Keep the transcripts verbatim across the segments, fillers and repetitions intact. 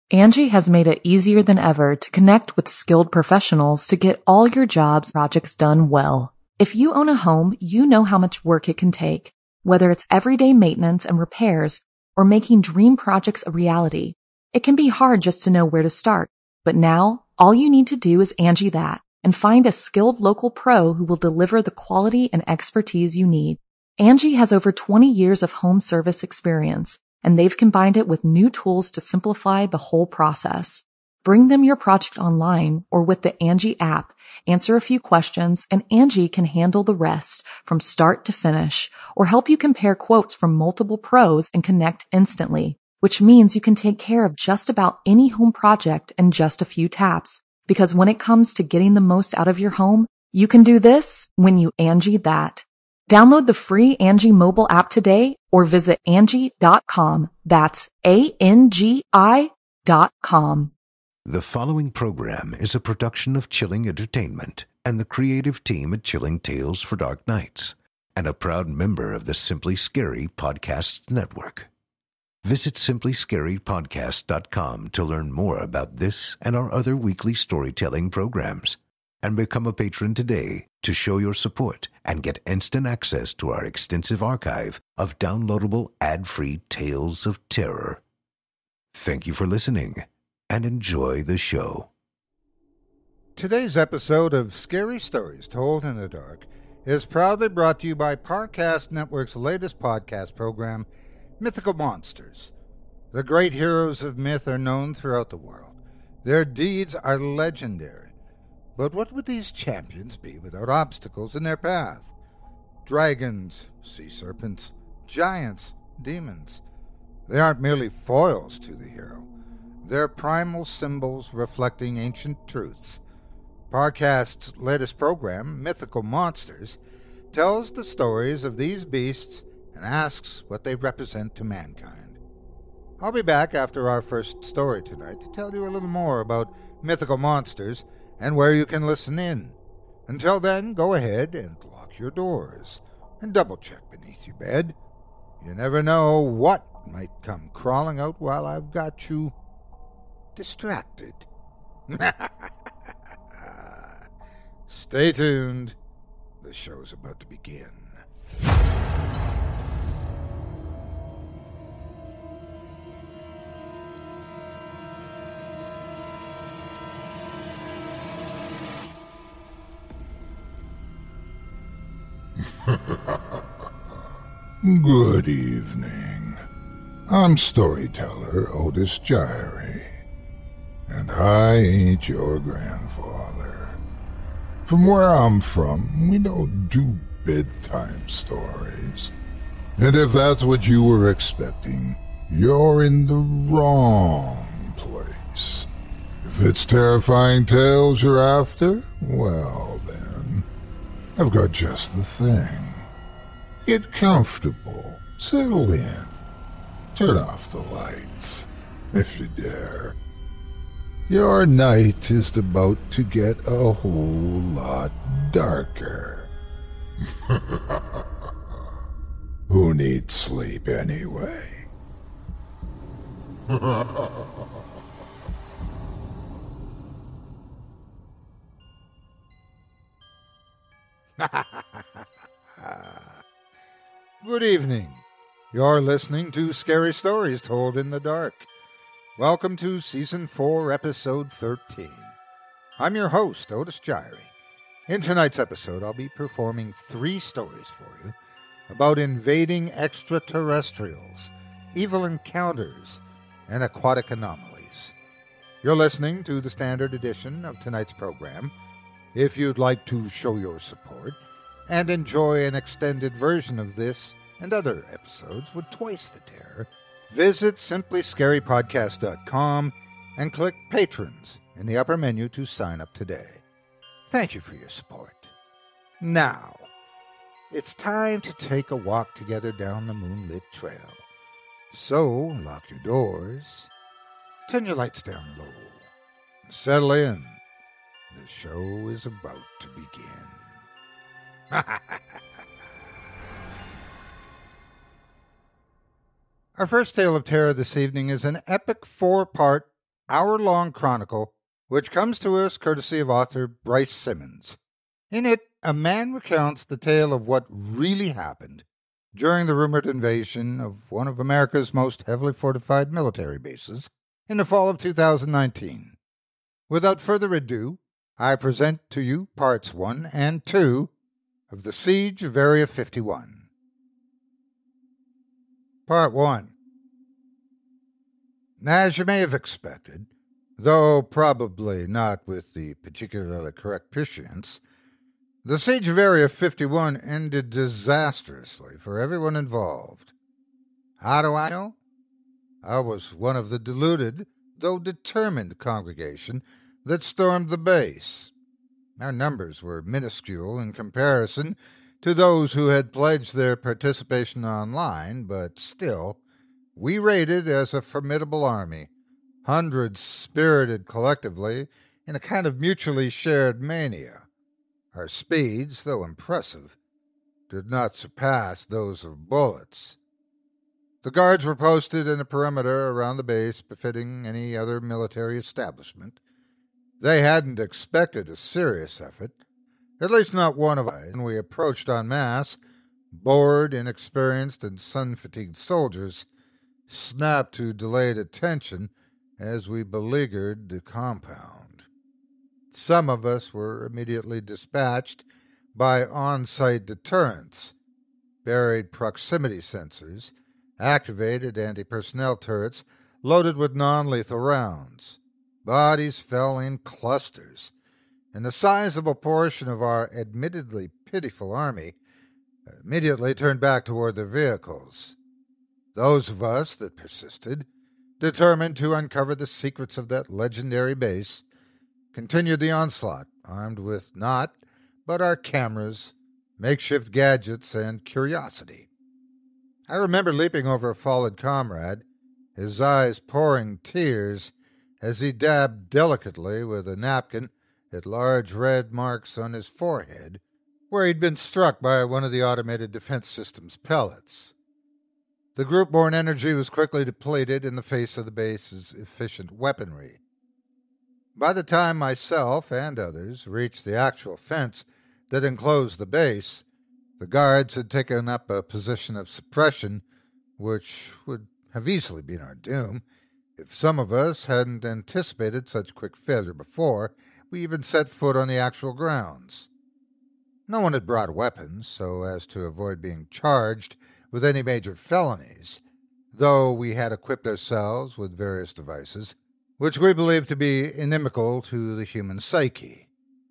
Angie has made it easier than ever to connect with skilled professionals to get all your jobs projects done well. If you own a home, you know how much work it can take, whether it's everyday maintenance and repairs or making dream projects a reality. It can be hard just to know where to start, but now all you need to do is Angie that and find a skilled local pro who will deliver the quality and expertise you need. Angie has over twenty years of home service experience, and they've combined it with new tools to simplify the whole process. Bring them your project online or with the Angie app, answer a few questions, and Angie can handle the rest from start to finish, or help you compare quotes from multiple pros and connect instantly, which means you can take care of just about any home project in just a few taps. Because when it comes to getting the most out of your home, you can do this when you Angie that. Download the free Angie mobile app today or visit Angie dot com. That's A N G I dot com. The following program is a production of Chilling Entertainment and the creative team at Chilling Tales for Dark Nights, and a proud member of the Simply Scary Podcasts Network. Visit simply scary podcast dot com to learn more about this and our other weekly storytelling programs. And become a patron today to show your support and get instant access to our extensive archive of downloadable ad-free tales of terror. Thank you for listening and enjoy the show. Today's episode of Scary Stories Told in the Dark is proudly brought to you by Parcast Network's latest podcast program, Mythical Monsters. The great heroes of myth are known throughout the world. Their deeds are legendary. But what would these champions be without obstacles in their path? Dragons, sea serpents, giants, demons. They aren't merely foils to the hero. They're primal symbols reflecting ancient truths. Parcast's latest program, Mythical Monsters, tells the stories of these beasts and asks what they represent to mankind. I'll be back after our first story tonight to tell you a little more about Mythical Monsters and where you can listen in. Until then, go ahead and lock your doors and double-check beneath your bed. You never know what might come crawling out while I've got you distracted. Stay tuned. The show's about to begin. Good evening. I'm storyteller Otis Gyrie, and I ain't your grandfather. From where I'm from, we don't do bedtime stories. And if that's what you were expecting, you're in the wrong place. If it's terrifying tales you're after, well then, I've got just the thing. Get comfortable, settle in, turn off the lights, if you dare. Your night is about to get a whole lot darker. Who needs sleep anyway? Good evening. You're listening to Scary Stories Told in the Dark. Welcome to Season four, Episode thirteen. I'm your host, Otis Gyrie. In tonight's episode, I'll be performing three stories for you about invading extraterrestrials, evil encounters, and aquatic anomalies. You're listening to the standard edition of tonight's program. If you'd like to show your support and enjoy an extended version of this and other episodes with twice the terror, visit simply scary podcast dot com and click Patrons in the upper menu to sign up today. Thank you for your support. Now, it's time to take a walk together down the moonlit trail. So, lock your doors, turn your lights down low, and settle in. The show is about to begin. Our first tale of terror this evening is an epic four-part hour-long chronicle which comes to us courtesy of author Bryce Simmons. In it, a man recounts the tale of what really happened during the rumored invasion of one of America's most heavily fortified military bases in the fall of two thousand nineteen. Without further ado, I present to you parts one and two of the Siege of Area fifty-one. Part one. As you may have expected, though probably not with the particularly correct prescience, the Siege of Area fifty-one ended disastrously for everyone involved. How do I know? I was one of the deluded, though determined congregation that stormed the base. Our numbers were minuscule in comparison to those who had pledged their participation online, but still, we rated as a formidable army, hundreds spirited collectively in a kind of mutually shared mania. Our speeds, though impressive, did not surpass those of bullets. The guards were posted in a perimeter around the base befitting any other military establishment. They hadn't expected a serious effort, at least not one of us, when we approached en masse. Bored, inexperienced, and sun-fatigued soldiers snapped to delayed attention as we beleaguered the compound. Some of us were immediately dispatched by on-site deterrents, buried proximity sensors, activated anti-personnel turrets loaded with non-lethal rounds. Bodies fell in clusters, and a sizable portion of our admittedly pitiful army immediately turned back toward their vehicles. Those of us that persisted, determined to uncover the secrets of that legendary base, continued the onslaught, armed with not but our cameras, makeshift gadgets, and curiosity. I remember leaping over a fallen comrade, his eyes pouring tears as he dabbed delicately with a napkin at large red marks on his forehead, where he'd been struck by one of the automated defense system's pellets. The group-borne energy was quickly depleted in the face of the base's efficient weaponry. By the time myself and others reached the actual fence that enclosed the base, the guards had taken up a position of suppression, which would have easily been our doom if some of us hadn't anticipated such quick failure before we even set foot on the actual grounds. No one had brought weapons so as to avoid being charged with any major felonies, though we had equipped ourselves with various devices which we believed to be inimical to the human psyche.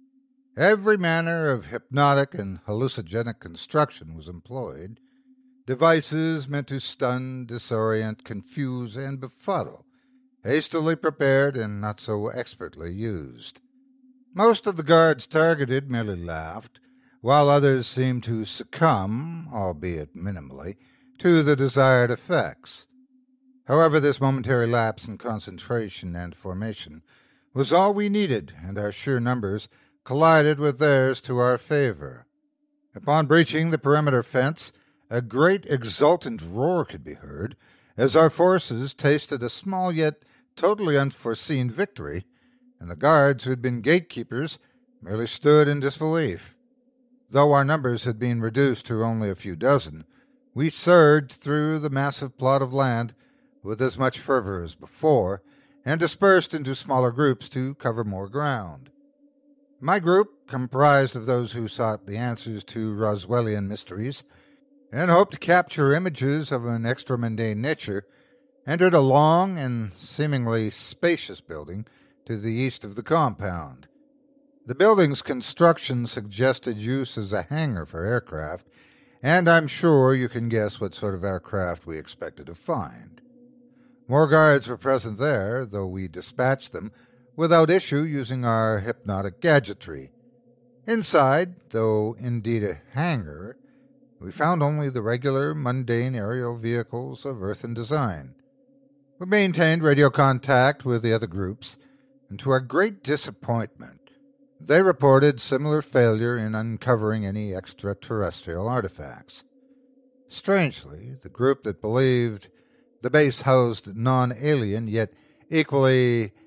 Every manner of hypnotic and hallucinogenic construction was employed, devices meant to stun, disorient, confuse, and befuddle, hastily prepared and not so expertly used. Most of the guards targeted merely laughed, while others seemed to succumb, albeit minimally, to the desired effects. However, this momentary lapse in concentration and formation was all we needed, and our sheer numbers collided with theirs to our favor. Upon breaching the perimeter fence, a great exultant roar could be heard, as our forces tasted a small yet totally unforeseen victory, and the guards who had been gatekeepers merely stood in disbelief. Though our numbers had been reduced to only a few dozen, we surged through the massive plot of land with as much fervor as before, and dispersed into smaller groups to cover more ground. My group, comprised of those who sought the answers to Roswellian mysteries and hoped to capture images of an extra-mundane nature, entered a long and seemingly spacious building to the east of the compound. The building's construction suggested use as a hangar for aircraft, and I'm sure you can guess what sort of aircraft we expected to find. More guards were present there, though we dispatched them without issue using our hypnotic gadgetry. Inside, though indeed a hangar, we found only the regular, mundane aerial vehicles of earthen design. We maintained radio contact with the other groups, and to our great disappointment, they reported similar failure in uncovering any extraterrestrial artifacts. Strangely, the group that believed the base housed non-alien yet equally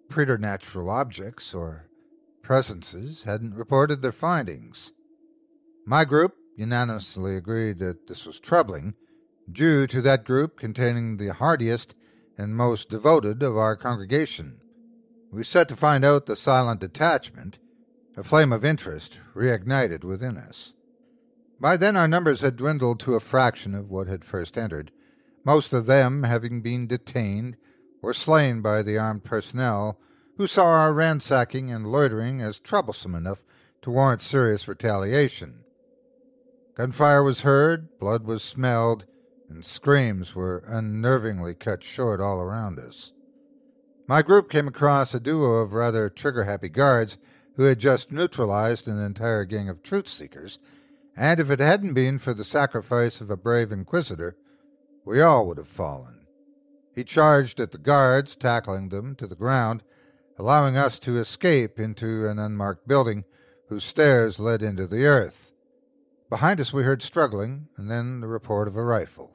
preternatural objects or presences hadn't reported their findings. My group unanimously agreed that this was troubling, due to that group containing the hardiest and most devoted of our congregation. We set to find out the silent detachment. A flame of interest reignited within us. By then our numbers had dwindled to a fraction of what had first entered, most of them having been detained or slain by the armed personnel who saw our ransacking and loitering as troublesome enough to warrant serious retaliation. Gunfire was heard, blood was smelled, and screams were unnervingly cut short all around us. My group came across a duo of rather trigger-happy guards who had just neutralized an entire gang of truth-seekers, and if it hadn't been for the sacrifice of a brave inquisitor, we all would have fallen. He charged at the guards, tackling them to the ground, allowing us to escape into an unmarked building whose stairs led into the earth. Behind us we heard struggling, and then the report of a rifle.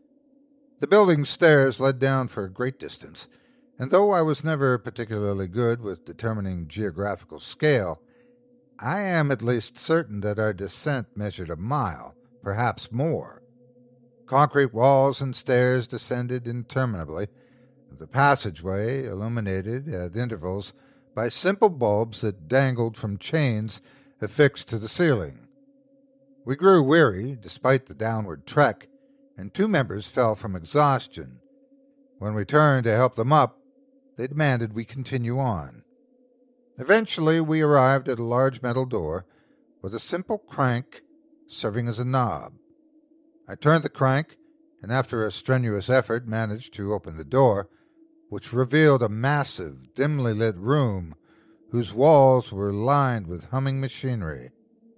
The building's stairs led down for a great distance, and though I was never particularly good with determining geographical scale, I am at least certain that our descent measured a mile, perhaps more. Concrete walls and stairs descended interminably, the passageway illuminated at intervals by simple bulbs that dangled from chains affixed to the ceiling. We grew weary, despite the downward trek, and two members fell from exhaustion. When we turned to help them up, they demanded we continue on. Eventually we arrived at a large metal door with a simple crank serving as a knob. I turned the crank, and after a strenuous effort managed to open the door, which revealed a massive, dimly lit room whose walls were lined with humming machinery.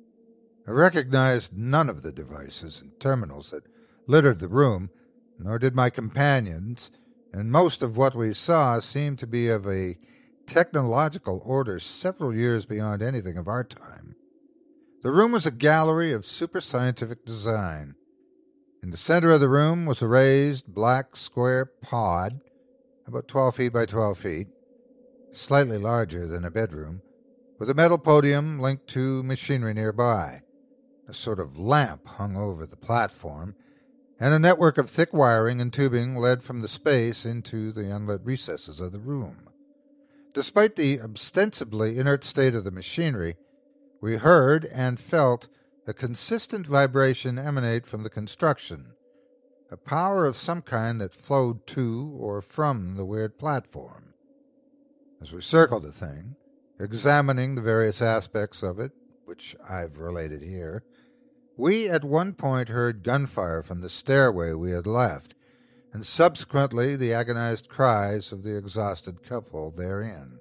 I recognized none of the devices and terminals that littered the room, nor did my companions, and most of what we saw seemed to be of a technological order several years beyond anything of our time. The room was a gallery of super-scientific design. In the center of the room was a raised, black, square pod, about twelve feet by twelve feet, slightly larger than a bedroom, with a metal podium linked to machinery nearby. A sort of lamp hung over the platform, and a network of thick wiring and tubing led from the space into the unlit recesses of the room. Despite the ostensibly inert state of the machinery, we heard and felt a consistent vibration emanate from the construction, a power of some kind that flowed to or from the weird platform. As we circled the thing, examining the various aspects of it, which I've related here, we at one point heard gunfire from the stairway we had left, and subsequently the agonized cries of the exhausted couple therein.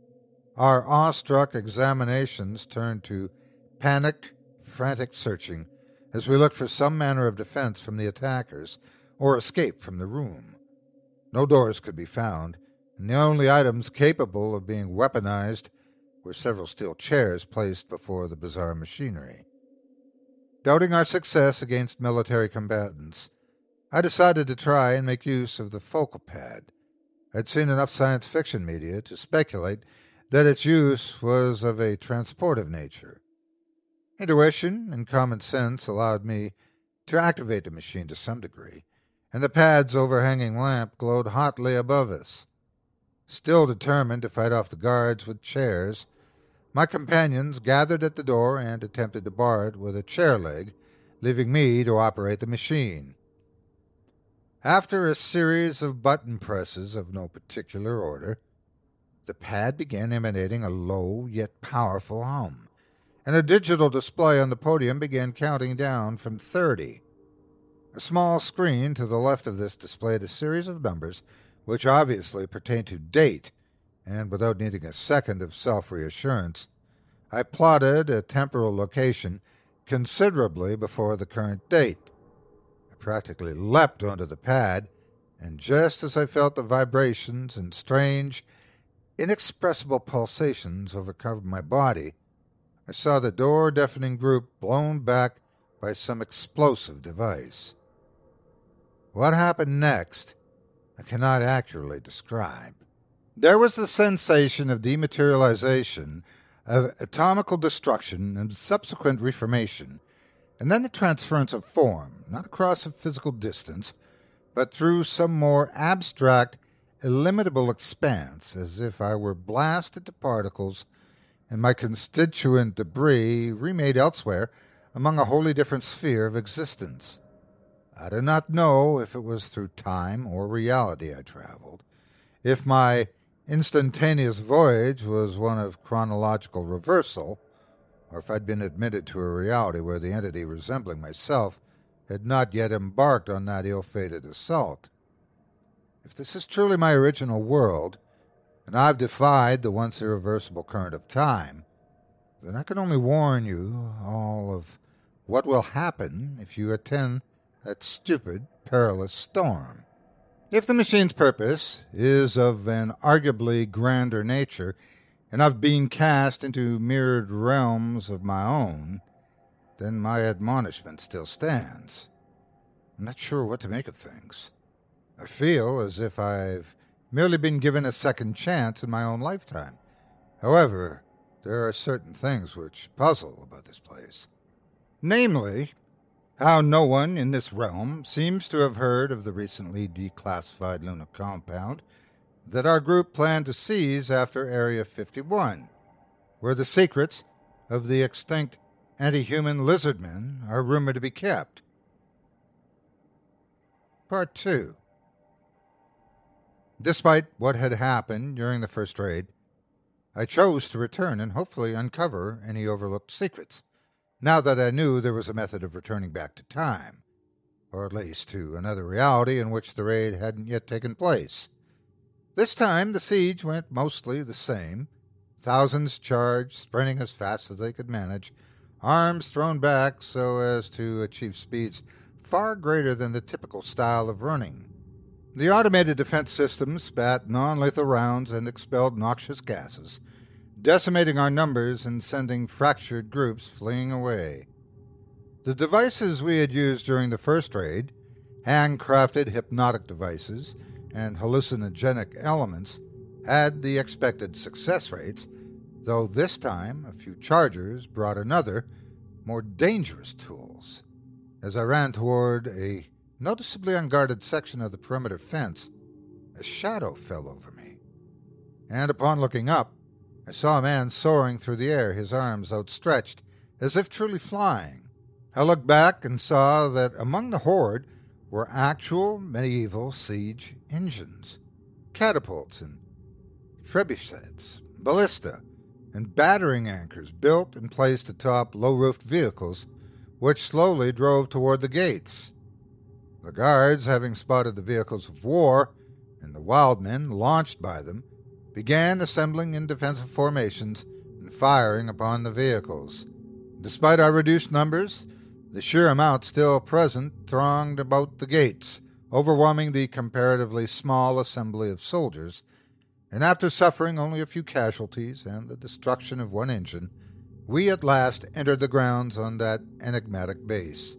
Our awestruck examinations turned to panicked, frantic searching as we looked for some manner of defense from the attackers or escape from the room. No doors could be found, and the only items capable of being weaponized were several steel chairs placed before the bizarre machinery. Doubting our success against military combatants, I decided to try and make use of the focal pad. I'd seen enough science fiction media to speculate that its use was of a transportive nature. Intuition and common sense allowed me to activate the machine to some degree, and the pad's overhanging lamp glowed hotly above us. Still determined to fight off the guards with chairs, my companions gathered at the door and attempted to bar it with a chair leg, leaving me to operate the machine. After a series of button presses of no particular order, the pad began emanating a low yet powerful hum, and a digital display on the podium began counting down from thirty. A small screen to the left of this displayed a series of numbers which obviously pertained to date, and without needing a second of self-reassurance, I plotted a temporal location considerably before the current date. I practically leapt onto the pad, and just as I felt the vibrations and strange, inexpressible pulsations overcome my body, I saw the door-deafening group blown back by some explosive device. What happened next, I cannot accurately describe. There was the sensation of dematerialization, of atomical destruction and subsequent reformation, and then a transference of form, not across a physical distance, but through some more abstract, illimitable expanse, as if I were blasted to particles and my constituent debris remade elsewhere among a wholly different sphere of existence. I do not know if it was through time or reality I traveled, if my instantaneous voyage was one of chronological reversal, or if I'd been admitted to a reality where the entity resembling myself had not yet embarked on that ill-fated assault. If this is truly my original world, and I've defied the once irreversible current of time, then I can only warn you all of what will happen if you attend that stupid, perilous storm. If the machine's purpose is of an arguably grander nature, and I've been cast into mirrored realms of my own, then my admonishment still stands. I'm not sure what to make of things. I feel as if I've merely been given a second chance in my own lifetime. However, there are certain things which puzzle about this place. Namely, how no one in this realm seems to have heard of the recently declassified lunar compound that our group planned to seize after Area fifty-one, where the secrets of the extinct anti-human lizardmen are rumored to be kept. Part two. Despite what had happened during the first raid, I chose to return and hopefully uncover any overlooked secrets, now that I knew there was a method of returning back to time, or at least to another reality in which the raid hadn't yet taken place. This time the siege went mostly the same. Thousands charged, sprinting as fast as they could manage, arms thrown back so as to achieve speeds far greater than the typical style of running. The automated defense systems spat non-lethal rounds and expelled noxious gases, decimating our numbers and sending fractured groups fleeing away. The devices we had used during the first raid, handcrafted hypnotic devices and hallucinogenic elements, had the expected success rates, though this time a few chargers brought another, more dangerous tools. As I ran toward a noticeably unguarded section of the perimeter fence, a shadow fell over me, and upon looking up, I saw a man soaring through the air, his arms outstretched, as if truly flying. I looked back and saw that among the horde were actual medieval siege engines, catapults and trebuchets, ballista, and battering anchors built and placed atop low-roofed vehicles, which slowly drove toward the gates. The guards, having spotted the vehicles of war and the wild men launched by them, began assembling in defensive formations and firing upon the vehicles. Despite our reduced numbers, the sheer amount still present thronged about the gates, overwhelming the comparatively small assembly of soldiers, and after suffering only a few casualties and the destruction of one engine, we at last entered the grounds on that enigmatic base.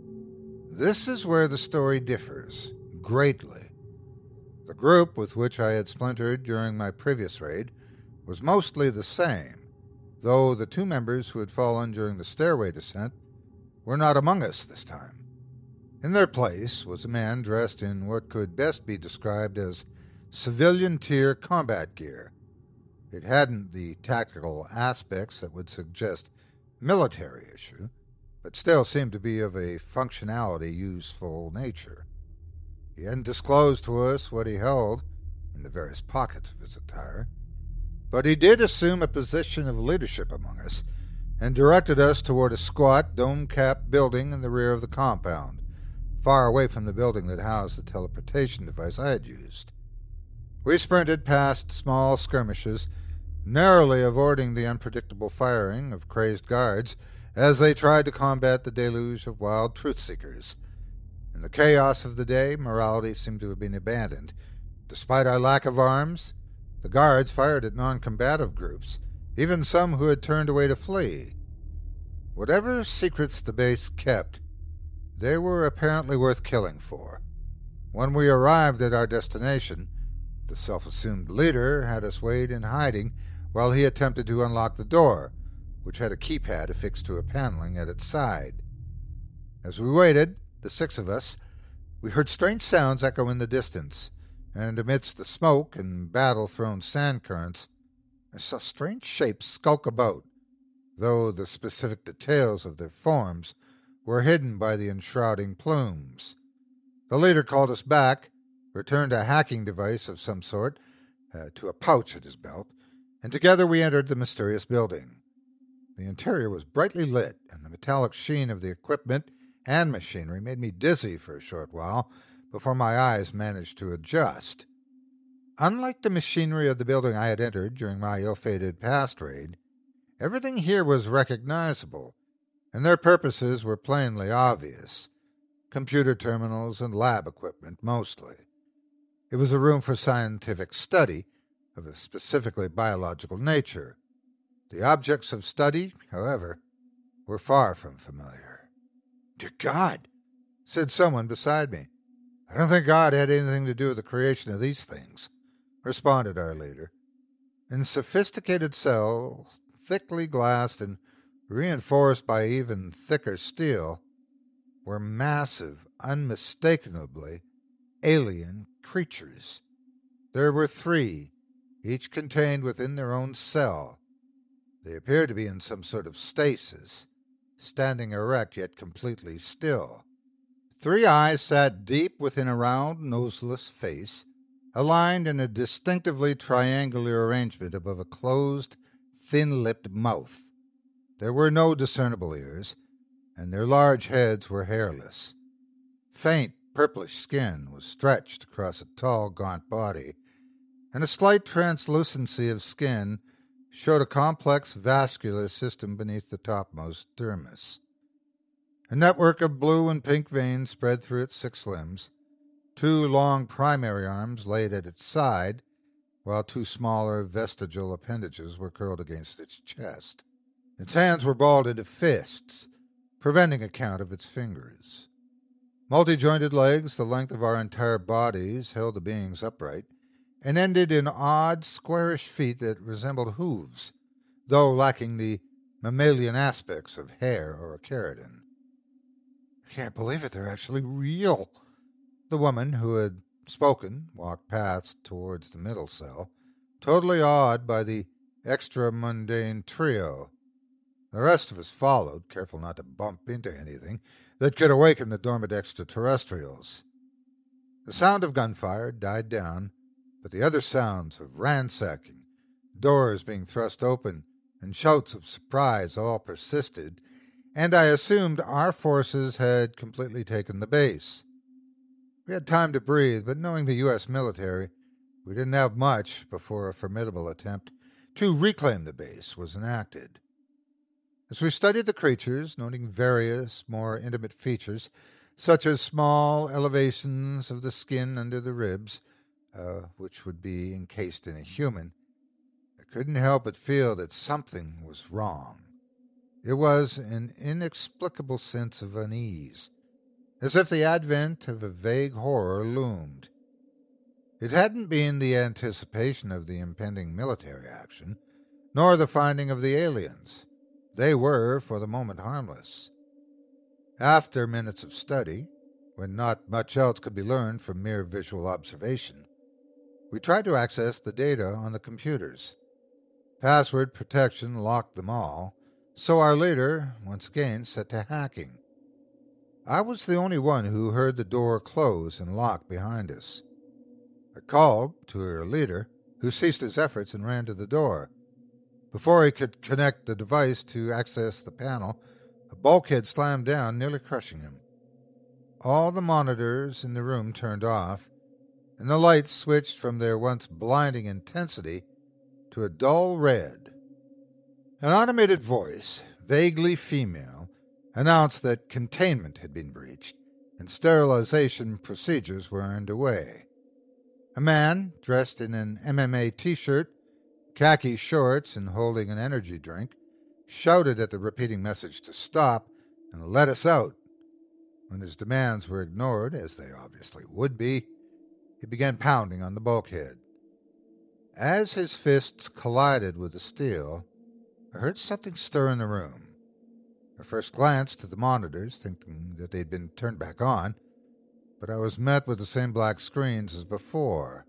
This is where the story differs, greatly. The group with which I had splintered during my previous raid was mostly the same, though the two members who had fallen during the stairway descent were not among us this time. In their place was a man dressed in what could best be described as civilian-tier combat gear. It hadn't the tactical aspects that would suggest military issue, but still seemed to be of a functionality useful nature. He hadn't disclosed to us what he held in the various pockets of his attire, but he did assume a position of leadership among us and directed us toward a squat, dome-capped building in the rear of the compound, far away from the building that housed the teleportation device I had used. We sprinted past small skirmishes, narrowly avoiding the unpredictable firing of crazed guards as they tried to combat the deluge of wild truth-seekers. In the chaos of the day, morality seemed to have been abandoned. Despite our lack of arms, the guards fired at non-combative groups, even some who had turned away to flee. Whatever secrets the base kept, they were apparently worth killing for. When we arrived at our destination, The self-assumed leader had us wait in hiding while he attempted to unlock the door, which had a keypad affixed to a paneling at its side. As we waited, the six of us, we heard strange sounds echo in the distance, and amidst the smoke and battle-thrown sand currents, I saw strange shapes skulk about, though the specific details of their forms were hidden by the enshrouding plumes. The leader called us back, returned a hacking device of some sort uh, to a pouch at his belt, and together we entered the mysterious building. The interior was brightly lit, and the metallic sheen of the equipment and machinery made me dizzy for a short while before my eyes managed to adjust. Unlike the machinery of the building I had entered during my ill-fated past raid, everything here was recognizable, and their purposes were plainly obvious. Computer terminals and lab equipment, mostly. It was a room for scientific study of a specifically biological nature. The objects of study, however, were far from familiar. "Dear God," said someone beside me. "I don't think God had anything to do with the creation of these things," responded our leader. In sophisticated cells, thickly glassed and reinforced by even thicker steel, were massive, unmistakably alien creatures. There were three, each contained within their own cell. They appeared to be in some sort of stasis, standing erect yet completely still. Three eyes sat deep within a round, noseless face, aligned in a distinctively triangular arrangement above a closed, thin-lipped mouth. There were no discernible ears, and their large heads were hairless. Faint, purplish skin was stretched across a tall, gaunt body, and a slight translucency of skin showed a complex vascular system beneath the topmost dermis. A network of blue and pink veins spread through its six limbs. Two long primary arms laid at its side, while two smaller vestigial appendages were curled against its chest. Its hands were balled into fists, preventing a count of its fingers. Multi-jointed legs the length of our entire bodies held the beings upright, and ended in odd, squarish feet that resembled hooves, though lacking the mammalian aspects of hair or a keratin. "I can't believe it, they're actually real." The woman who had spoken walked past towards the middle cell, totally awed by the extra-mundane trio. The rest of us followed, careful not to bump into anything that could awaken the dormant extraterrestrials. The sound of gunfire died down, but the other sounds of ransacking, doors being thrust open, and shouts of surprise all persisted, and I assumed our forces had completely taken the base. We had time to breathe, but knowing the U S military, we didn't have much before a formidable attempt to reclaim the base was enacted. As we studied the creatures, noting various more intimate features, such as small elevations of the skin under the ribs, uh, which would be encased in a human, I couldn't help but feel that something was wrong. It was an inexplicable sense of unease, as if the advent of a vague horror loomed. It hadn't been the anticipation of the impending military action, nor the finding of the aliens. They were, for the moment, harmless. After minutes of study, when not much else could be learned from mere visual observation, we tried to access the data on the computers. Password protection locked them all, so our leader, once again, set to hacking. I was the only one who heard the door close and lock behind us. I called to her leader, who ceased his efforts and ran to the door. Before he could connect the device to access the panel, a bulkhead slammed down, nearly crushing him. All the monitors in the room turned off, and the lights switched from their once blinding intensity to a dull red. An automated voice, vaguely female, announced that containment had been breached and sterilization procedures were underway. A man, dressed in an M M A t-shirt, khaki shorts, and holding an energy drink, shouted at the repeating message to stop and let us out. When his demands were ignored, as they obviously would be, he began pounding on the bulkhead. As his fists collided with the steel, I heard something stir in the room. I first glanced at the monitors, thinking that they'd been turned back on, but I was met with the same black screens as before.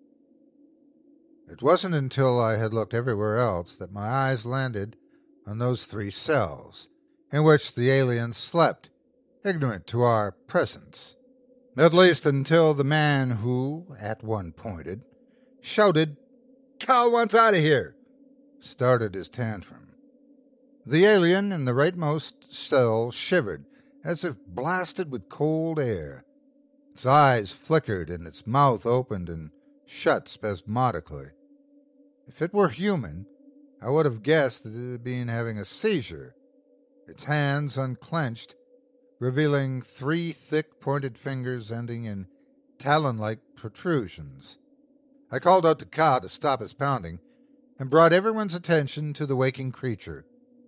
It wasn't until I had looked everywhere else that my eyes landed on those three cells, in which the aliens slept, ignorant to our presence. At least until the man who, at one pointed, shouted, "Cal wants out of here!" started his tantrum. The alien in the rightmost cell shivered, as if blasted with cold air. Its eyes flickered and its mouth opened and shut spasmodically. If it were human, I would have guessed that it had been having a seizure. Its hands unclenched, revealing three thick pointed fingers ending in talon-like protrusions. I called out to Ka to stop his pounding, and brought everyone's attention to the waking creature.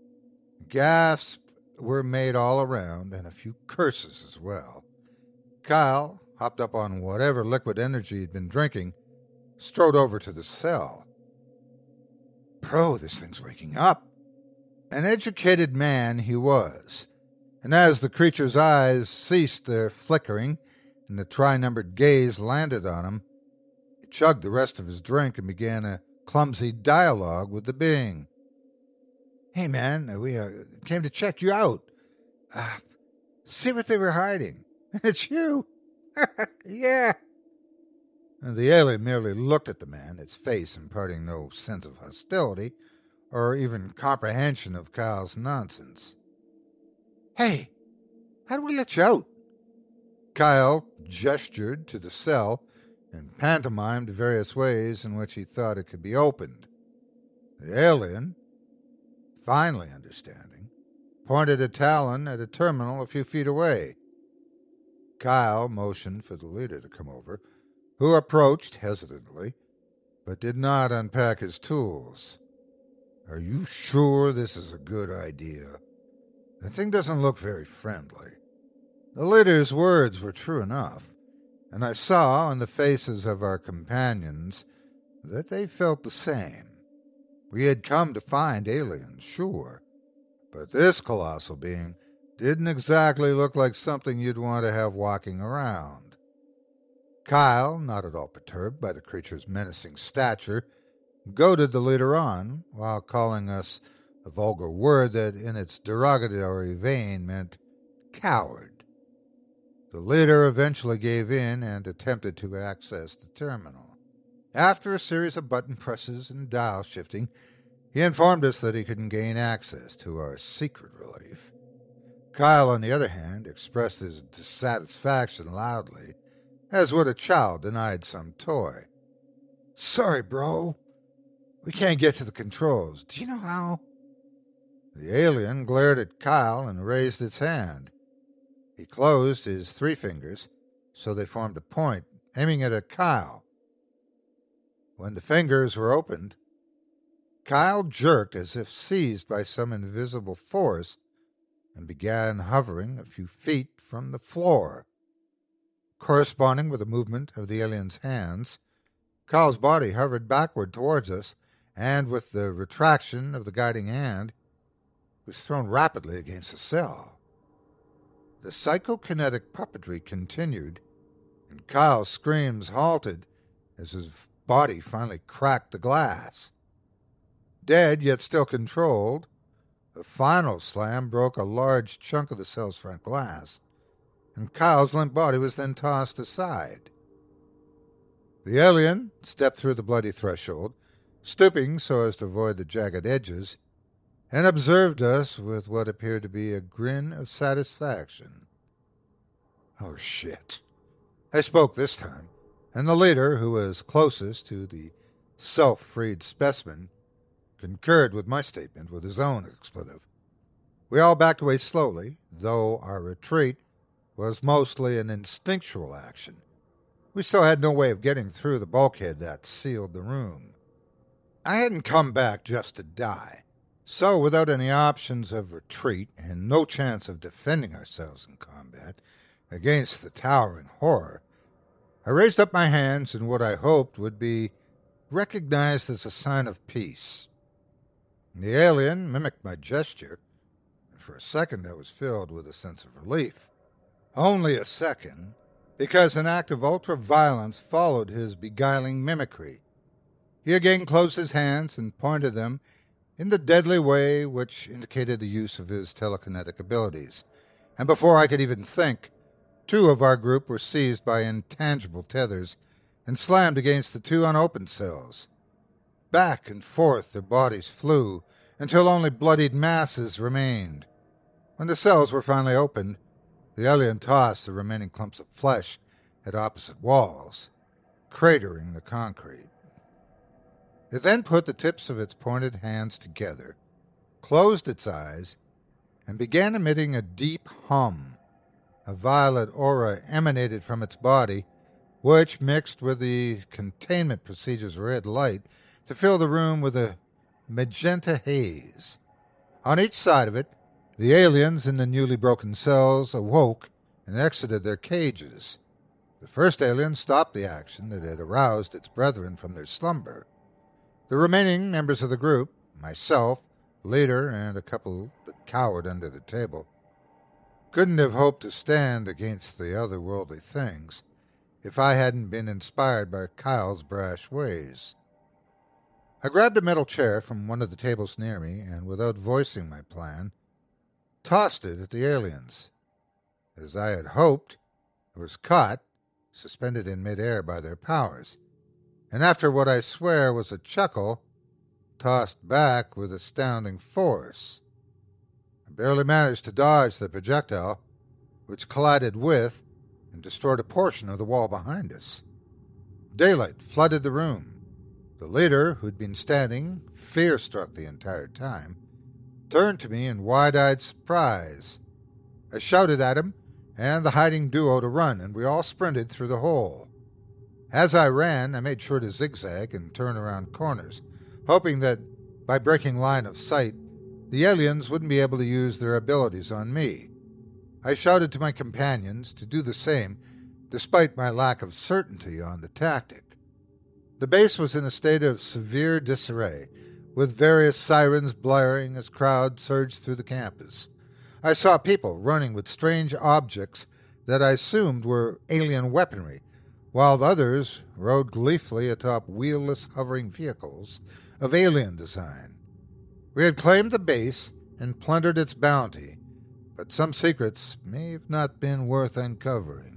Gasps were made all around, and a few curses as well. Kyle hopped up on whatever liquid energy he'd been drinking, strode over to the cell. Bro, this thing's waking up. An educated man he was, and as the creature's eyes ceased their flickering and the tri-numbered gaze landed on him, he chugged the rest of his drink and began a clumsy dialogue with the being. "Hey, man, we uh, came to check you out. Uh, see what they were hiding. It's you." "Yeah." And the alien merely looked at the man, its face imparting no sense of hostility or even comprehension of Kyle's nonsense. "Hey, how do we let you out?" Kyle gestured to the cell and pantomimed various ways in which he thought it could be opened. The alien, finally understanding, pointed a talon at a terminal a few feet away. Kyle motioned for the leader to come over, who approached hesitantly, but did not unpack his tools. "Are you sure this is a good idea? The thing doesn't look very friendly." The leader's words were true enough, and I saw on the faces of our companions that they felt the same. We had come to find aliens, sure, but this colossal being didn't exactly look like something you'd want to have walking around. Kyle, not at all perturbed by the creature's menacing stature, goaded the leader on, while calling us a vulgar word that in its derogatory vein meant coward. The leader eventually gave in and attempted to access the terminal. After a series of button presses and dial shifting, he informed us that he couldn't gain access to our secret relief. Kyle, on the other hand, expressed his dissatisfaction loudly, as would a child denied some toy. "Sorry, bro. We can't get to the controls. Do you know how?" The alien glared at Kyle and raised its hand. He closed his three fingers so they formed a point, aiming it at Kyle. When the fingers were opened, Kyle jerked as if seized by some invisible force and began hovering a few feet from the floor. Corresponding with the movement of the alien's hands, Kyle's body hovered backward towards us, and with the retraction of the guiding hand, was thrown rapidly against the cell. The psychokinetic puppetry continued, and Kyle's screams halted as his body finally cracked the glass. Dead, yet still controlled, the final slam broke a large chunk of the cell's front glass, and Kyle's limp body was then tossed aside. The alien stepped through the bloody threshold, stooping so as to avoid the jagged edges, and observed us with what appeared to be a grin of satisfaction. "Oh, shit." I spoke this time, and the leader, who was closest to the self-freed specimen, concurred with my statement with his own expletive. We all backed away slowly, though our retreat was mostly an instinctual action. We still had no way of getting through the bulkhead that sealed the room. I hadn't come back just to die, so without any options of retreat and no chance of defending ourselves in combat against the towering horror, I raised up my hands in what I hoped would be recognized as a sign of peace. The alien mimicked my gesture, and for a second I was filled with a sense of relief. Only a second, because an act of ultra-violence followed his beguiling mimicry. He again closed his hands and pointed them in the deadly way which indicated the use of his telekinetic abilities, and before I could even think, two of our group were seized by intangible tethers and slammed against the two unopened cells. Back and forth their bodies flew until only bloodied masses remained. When the cells were finally opened, the alien tossed the remaining clumps of flesh at opposite walls, cratering the concrete. It then put the tips of its pointed hands together, closed its eyes, and began emitting a deep hum. A violet aura emanated from its body, which mixed with the containment procedure's red light to fill the room with a magenta haze. On each side of it, the aliens in the newly broken cells awoke and exited their cages. The first alien stopped the action that had aroused its brethren from their slumber. The remaining members of the group, myself, leader, and a couple that cowered under the table, couldn't have hoped to stand against the otherworldly things if I hadn't been inspired by Kyle's brash ways. I grabbed a metal chair from one of the tables near me and, without voicing my plan, tossed it at the aliens. As I had hoped, it was caught, suspended in midair by their powers, and after what I swear was a chuckle, tossed back with astounding force. I barely managed to dodge the projectile, which collided with and destroyed a portion of the wall behind us. Daylight flooded the room. The leader, who'd been standing, fear-struck the entire time, turned to me in wide-eyed surprise. I shouted at him and the hiding duo to run, and we all sprinted through the hole. As I ran, I made sure to zigzag and turn around corners, hoping that, by breaking line of sight, the aliens wouldn't be able to use their abilities on me. I shouted to my companions to do the same, despite my lack of certainty on the tactic. The base was in a state of severe disarray, with various sirens blaring as crowds surged through the campus. I saw people running with strange objects that I assumed were alien weaponry, while the others rode gleefully atop wheelless hovering vehicles of alien design. We had claimed the base and plundered its bounty, but some secrets may have not been worth uncovering.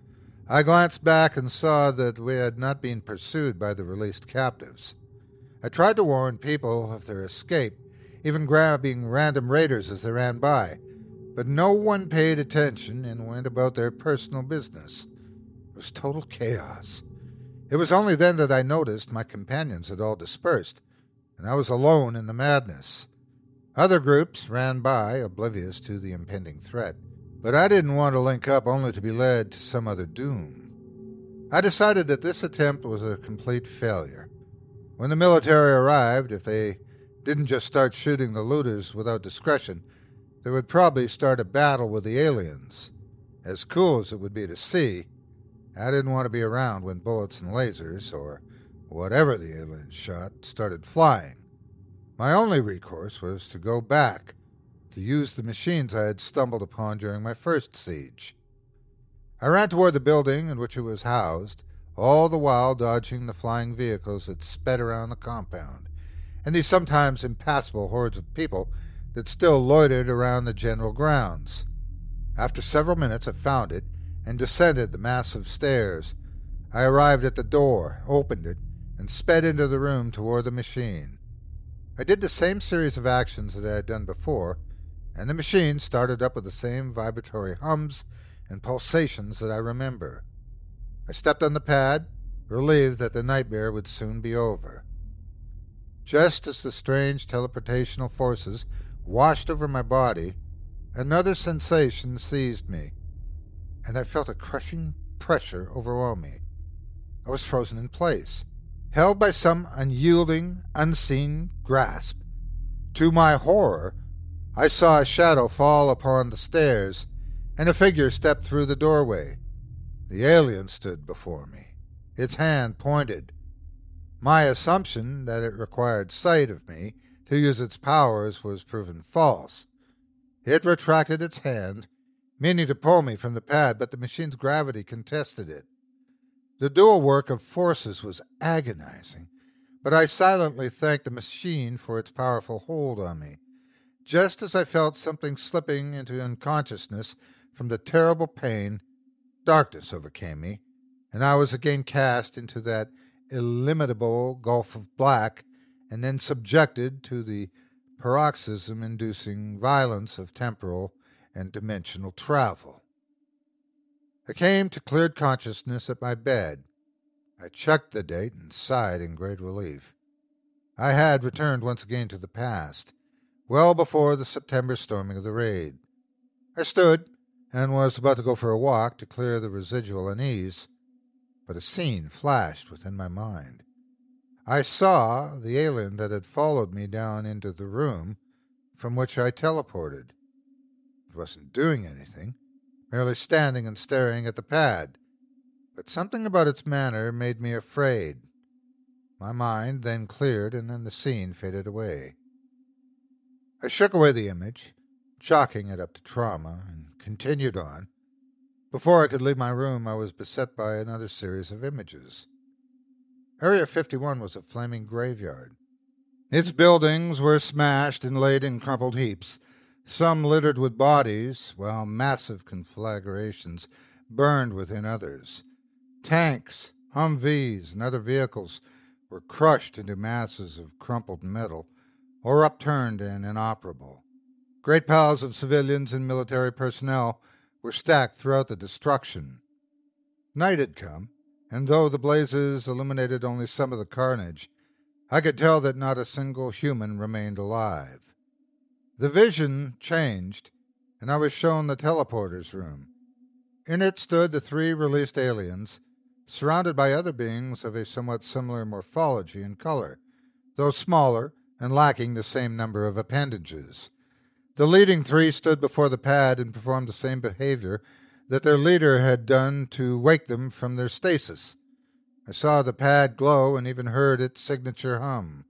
I glanced back and saw that we had not been pursued by the released captives. I tried to warn people of their escape, even grabbing random raiders as they ran by, but no one paid attention and went about their personal business. It was total chaos. It was only then that I noticed my companions had all dispersed, and I was alone in the madness. Other groups ran by, oblivious to the impending threat, but I didn't want to link up only to be led to some other doom. I decided that this attempt was a complete failure. When the military arrived, if they didn't just start shooting the looters without discretion, they would probably start a battle with the aliens. As cool as it would be to see, I didn't want to be around when bullets and lasers, or whatever the aliens shot, started flying. My only recourse was to go back, to use the machines I had stumbled upon during my first siege. I ran toward the building in which it was housed, all the while dodging the flying vehicles that sped around the compound, and the sometimes impassable hordes of people that still loitered around the general grounds. After several minutes I found it and descended the massive stairs. I arrived at the door, opened it, and sped into the room toward the machine. I did the same series of actions that I had done before, and the machine started up with the same vibratory hums and pulsations that I remember. I stepped on the pad, relieved that the nightmare would soon be over. Just as the strange teleportational forces washed over my body, another sensation seized me, and I felt a crushing pressure overwhelm me. I was frozen in place, held by some unyielding, unseen grasp. To my horror, I saw a shadow fall upon the stairs, and a figure stepped through the doorway. The alien stood before me, its hand pointed. My assumption that it required sight of me to use its powers was proven false. It retracted its hand, meaning to pull me from the pad, but the machine's gravity contested it. The dual work of forces was agonizing, but I silently thanked the machine for its powerful hold on me. Just as I felt something slipping into unconsciousness from the terrible pain, darkness overcame me, and I was again cast into that illimitable gulf of black, and then subjected to the paroxysm-inducing violence of temporal and dimensional travel. I came to cleared consciousness at my bed. I checked the date and sighed in great relief. I had returned once again to the past, well before the September storming of the raid. I stood and was about to go for a walk to clear the residual unease, but a scene flashed within my mind. I saw the alien that had followed me down into the room from which I teleported. It wasn't doing anything, merely standing and staring at the pad, but something about its manner made me afraid. My mind then cleared, and then the scene faded away. I shook away the image, chalking it up to trauma, and continued on. Before I could leave my room, I was beset by another series of images. Area fifty-one was a flaming graveyard. Its buildings were smashed and laid in crumpled heaps, some littered with bodies, while massive conflagrations burned within others. Tanks, Humvees, and other vehicles were crushed into masses of crumpled metal, or upturned and inoperable. Great piles of civilians and military personnel were stacked throughout the destruction. Night had come, and though the blazes illuminated only some of the carnage, I could tell that not a single human remained alive. The vision changed, and I was shown the teleporter's room. In it stood the three released aliens, surrounded by other beings of a somewhat similar morphology and color, though smaller and lacking the same number of appendages. The leading three stood before the pad and performed the same behavior that their leader had done to wake them from their stasis. I saw the pad glow and even heard its signature hum.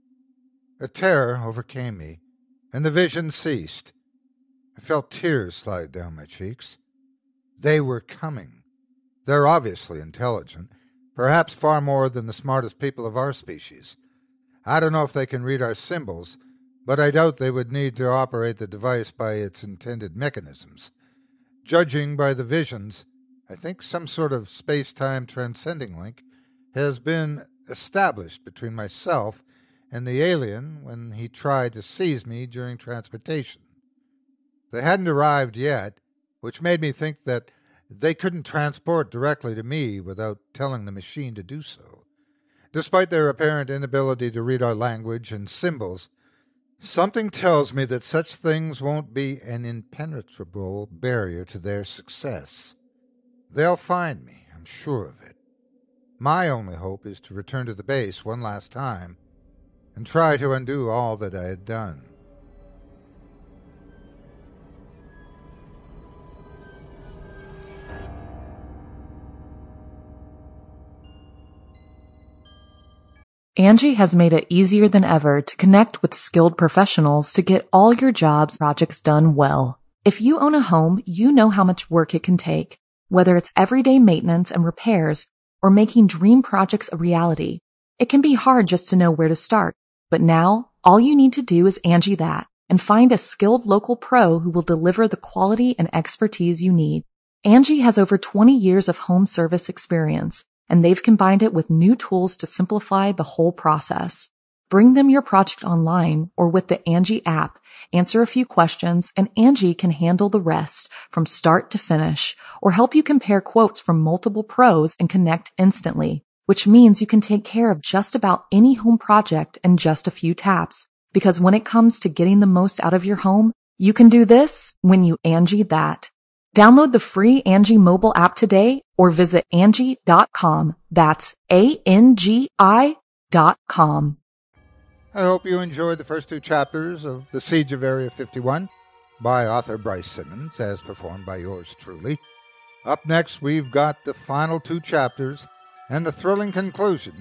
A terror overcame me, and the vision ceased. I felt tears slide down my cheeks. They were coming. They're obviously intelligent, perhaps far more than the smartest people of our species. I don't know if they can read our symbols, but I doubt they would need to operate the device by its intended mechanisms. Judging by the visions, I think some sort of space-time transcending link has been established between myself and the alien when he tried to seize me during transportation. They hadn't arrived yet, which made me think that they couldn't transport directly to me without telling the machine to do so. Despite their apparent inability to read our language and symbols, something tells me that such things won't be an impenetrable barrier to their success. They'll find me, I'm sure of it. My only hope is to return to the base one last time and try to undo all that I had done. Angie has made it easier than ever to connect with skilled professionals to get all your jobs projects done well. If you own a home, you know how much work it can take, whether it's everyday maintenance and repairs or making dream projects a reality. It can be hard just to know where to start, but now all you need to do is Angie that and find a skilled local pro who will deliver the quality and expertise you need. Angie has over twenty years of home service experience, and they've combined it with new tools to simplify the whole process. Bring them your project online or with the Angie app, answer a few questions, and Angie can handle the rest from start to finish, or help you compare quotes from multiple pros and connect instantly, which means you can take care of just about any home project in just a few taps. Because when it comes to getting the most out of your home, you can do this when you Angie that. Download the free Angie mobile app today or visit Angie dot com. That's A N G I dot com. I hope you enjoyed the first two chapters of The Siege of Area fifty-one by author Bryce Simmons, as performed by yours truly. Up next, we've got the final two chapters and the thrilling conclusion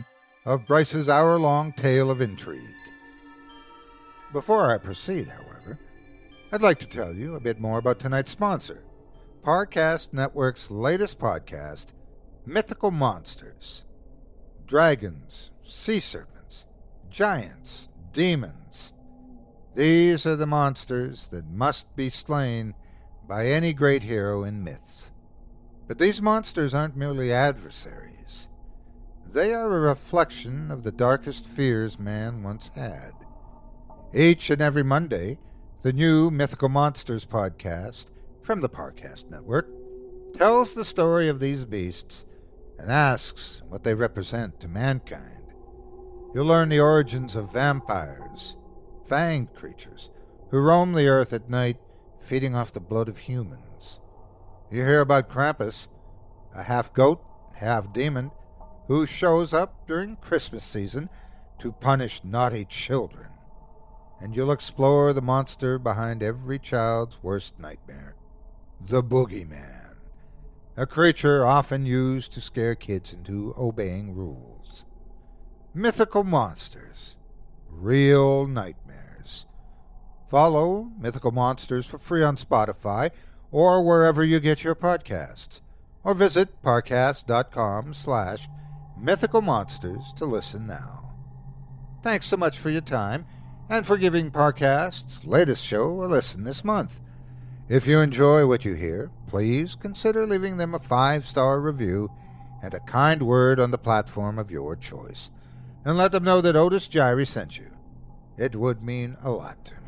of Bryce's hour-long tale of intrigue. Before I proceed, however, I'd like to tell you a bit more about tonight's sponsor, Parcast Network's latest podcast, Mythical Monsters. Dragons, sea serpents, giants, demons. These are the monsters that must be slain by any great hero in myths. But these monsters aren't merely adversaries. They are a reflection of the darkest fears man once had. Each and every Monday, the new Mythical Monsters podcast from the Parcast Network tells the story of these beasts and asks what they represent to mankind. You'll learn the origins of vampires, fanged creatures who roam the earth at night feeding off the blood of humans. You hear about Krampus, a half-goat, half-demon, who shows up during Christmas season to punish naughty children. And you'll explore the monster behind every child's worst nightmare, the Boogeyman, a creature often used to scare kids into obeying rules. Mythical Monsters, real nightmares. Follow Mythical Monsters for free on Spotify or wherever you get your podcasts, or visit parcast.com slash mythical monsters to listen now. Thanks so much for your time and for giving Parcast's latest show a listen this month. If you enjoy what you hear, please consider leaving them a five-star review and a kind word on the platform of your choice, and let them know that Otis Jiry sent you. It would mean a lot to me.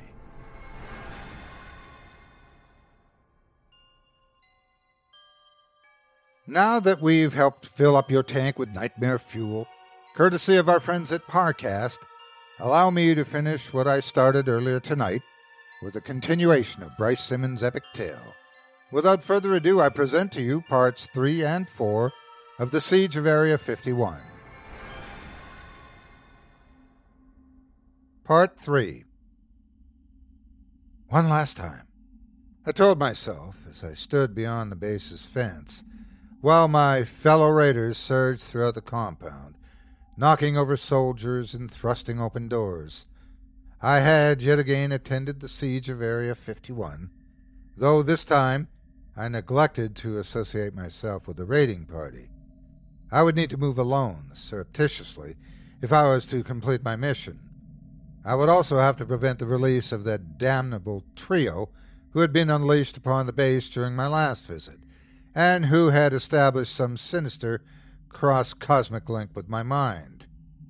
Now that we've helped fill up your tank with nightmare fuel, courtesy of our friends at Parcast, allow me to finish what I started earlier tonight with a continuation of Bryce Simmons' epic tale. Without further ado, I present to you parts three and four of The Siege of Area fifty-one. Part three. One last time, I told myself as I stood beyond the base's fence, while my fellow raiders surged throughout the compound, knocking over soldiers and thrusting open doors. I had yet again attended the siege of Area fifty-one, though this time I neglected to associate myself with the raiding party. I would need to move alone, surreptitiously, if I was to complete my mission. I would also have to prevent the release of that damnable trio who had been unleashed upon the base during my last visit, and who had established some sinister cross-cosmic link with my mind.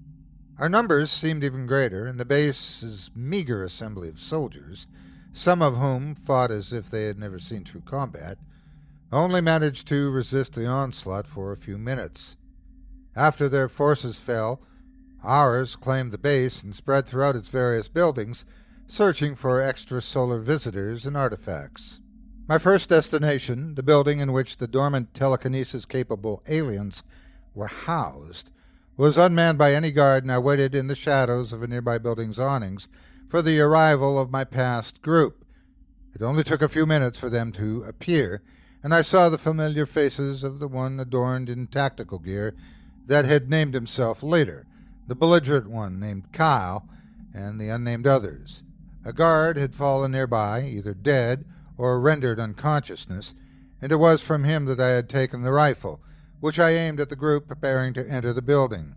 Our numbers seemed even greater, and the base's meager assembly of soldiers, some of whom fought as if they had never seen true combat, only managed to resist the onslaught for a few minutes. After their forces fell, ours claimed the base and spread throughout its various buildings, searching for extrasolar visitors and artifacts. My first destination, the building in which the dormant telekinesis-capable aliens were housed, was unmanned by any guard, and I waited in the shadows of a nearby building's awnings for the arrival of my past group. It only took a few minutes for them to appear, and I saw the familiar faces of the one adorned in tactical gear that had named himself leader, the belligerent one named Kyle, and the unnamed others. A guard had fallen nearby, either dead or rendered unconsciousness, and it was from him that I had taken the rifle, which I aimed at the group preparing to enter the building.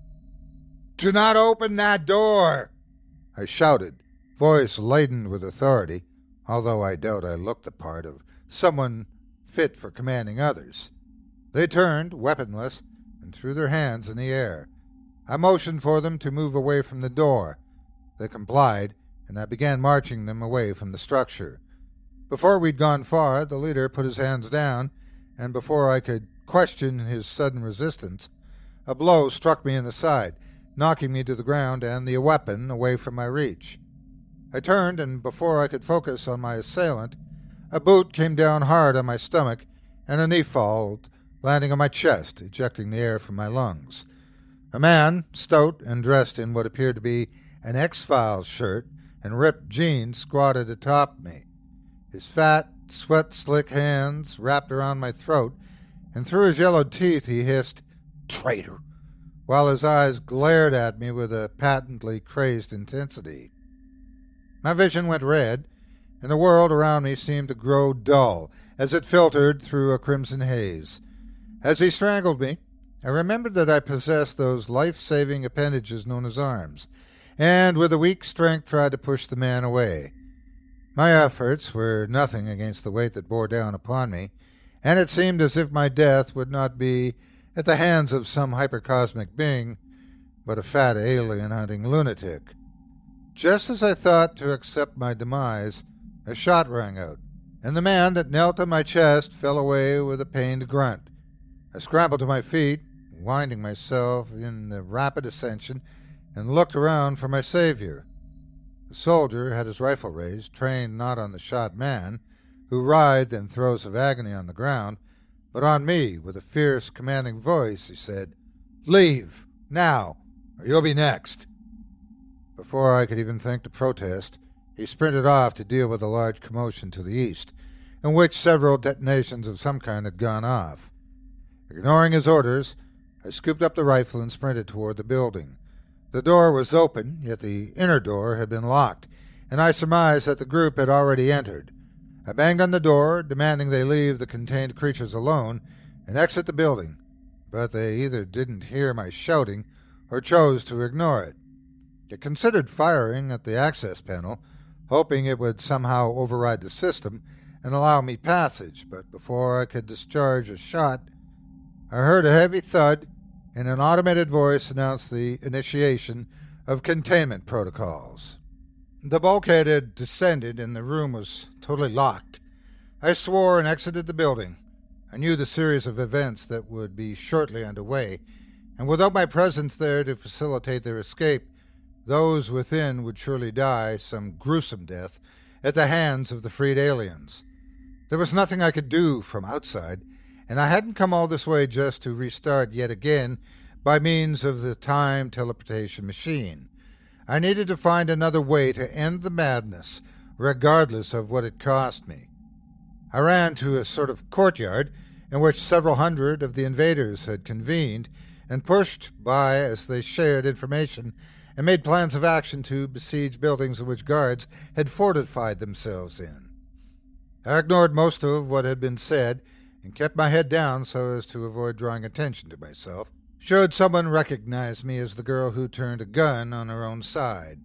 "Do not open that door!" I shouted, voice laden with authority, although I doubt I looked the part of someone fit for commanding others. They turned, weaponless, and threw their hands in the air. I motioned for them to move away from the door. They complied, and I began marching them away from the structure. Before we'd gone far, the leader put his hands down, and before I could question his sudden resistance, a blow struck me in the side, knocking me to the ground and the weapon away from my reach. I turned, and before I could focus on my assailant, a boot came down hard on my stomach, and a knee followed, landing on my chest, ejecting the air from my lungs. A man, stout and dressed in what appeared to be an X-Files shirt and ripped jeans, squatted atop me. His fat, sweat-slick hands wrapped around my throat, and through his yellowed teeth he hissed, "Traitor! while his eyes glared at me with a patently crazed intensity. My vision went red, and the world around me seemed to grow dull as it filtered through a crimson haze. As he strangled me, I remembered that I possessed those life-saving appendages known as arms, and with a weak strength tried to push the man away. My efforts were nothing against the weight that bore down upon me, and it seemed as if my death would not be at the hands of some hypercosmic being, but a fat alien-hunting lunatic. Just as I thought to accept my demise, a shot rang out, and the man that knelt on my chest fell away with a pained grunt. I scrambled to my feet, winding myself in the rapid ascension, and looked around for my savior. The soldier had his rifle raised, trained not on the shot man, who writhed in throes of agony on the ground, but on me. With a fierce, commanding voice, he said, "Leave, now, or you'll be next." Before I could even think to protest, he sprinted off to deal with a large commotion to the east, in which several detonations of some kind had gone off. Ignoring his orders, I scooped up the rifle and sprinted toward the building. The door was open, yet the inner door had been locked, and I surmised that the group had already entered. I banged on the door, demanding they leave the contained creatures alone and exit the building, but they either didn't hear my shouting or chose to ignore it. I considered firing at the access panel, hoping it would somehow override the system and allow me passage, but before I could discharge a shot, I heard a heavy thud, and an automated voice announced the initiation of containment protocols. The bulkhead had descended, and the room was totally locked. I swore and exited the building. I knew the series of events that would be shortly underway, and without my presence there to facilitate their escape, those within would surely die some gruesome death at the hands of the freed aliens. There was nothing I could do from outside, and I hadn't come all this way just to restart yet again by means of the time teleportation machine. I needed to find another way to end the madness, regardless of what it cost me. I ran to a sort of courtyard in which several hundred of the invaders had convened, and pushed by as they shared information and made plans of action to besiege buildings in which guards had fortified themselves in. I ignored most of what had been said and kept my head down so as to avoid drawing attention to myself, should someone recognize me as the girl who turned a gun on her own side.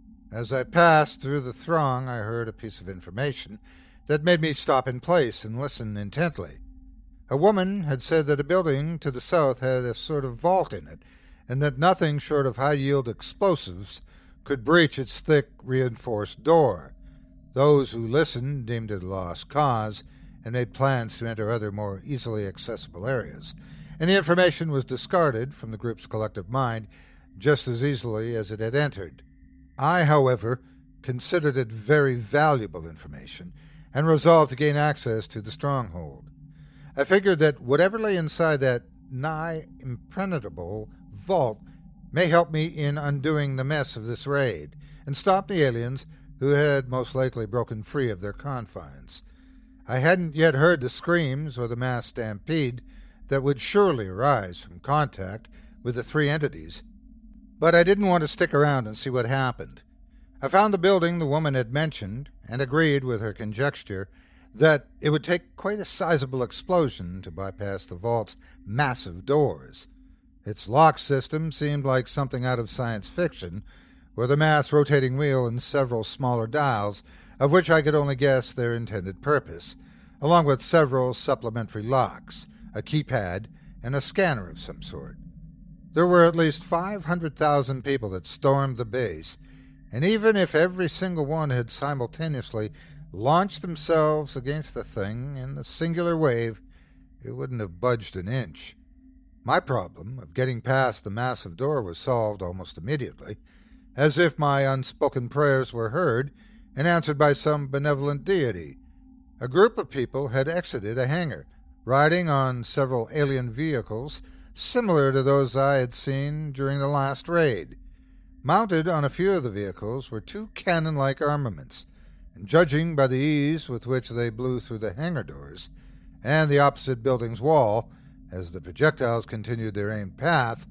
As I passed through the throng, I heard a piece of information that made me stop in place and listen intently. A woman had said that a building to the south had a sort of vault in it, and that nothing short of high-yield explosives could breach its thick, reinforced door. Those who listened deemed it a lost cause, and made plans to enter other more easily accessible areas, and the information was discarded from the group's collective mind just as easily as it had entered. I, however, considered it very valuable information, and resolved to gain access to the stronghold. I figured that whatever lay inside that nigh impenetrable vault may help me in undoing the mess of this raid, and stop the aliens who had most likely broken free of their confines. I hadn't yet heard the screams or the mass stampede that would surely arise from contact with the three entities, but I didn't want to stick around and see what happened. I found the building the woman had mentioned, and agreed with her conjecture that it would take quite a sizable explosion to bypass the vault's massive doors. Its lock system seemed like something out of science fiction, with a mass rotating wheel and several smaller dials, of which I could only guess their intended purpose, along with several supplementary locks, a keypad, and a scanner of some sort. There were at least five hundred thousand people that stormed the base, and even if every single one had simultaneously launched themselves against the thing in a singular wave, it wouldn't have budged an inch. My problem of getting past the massive door was solved almost immediately, as if my unspoken prayers were heard and answered by some benevolent deity. A group of people had exited a hangar, riding on several alien vehicles similar to those I had seen during the last raid. Mounted on a few of the vehicles were two cannon-like armaments, and judging by the ease with which they blew through the hangar doors and the opposite building's wall, as the projectiles continued their aimed path,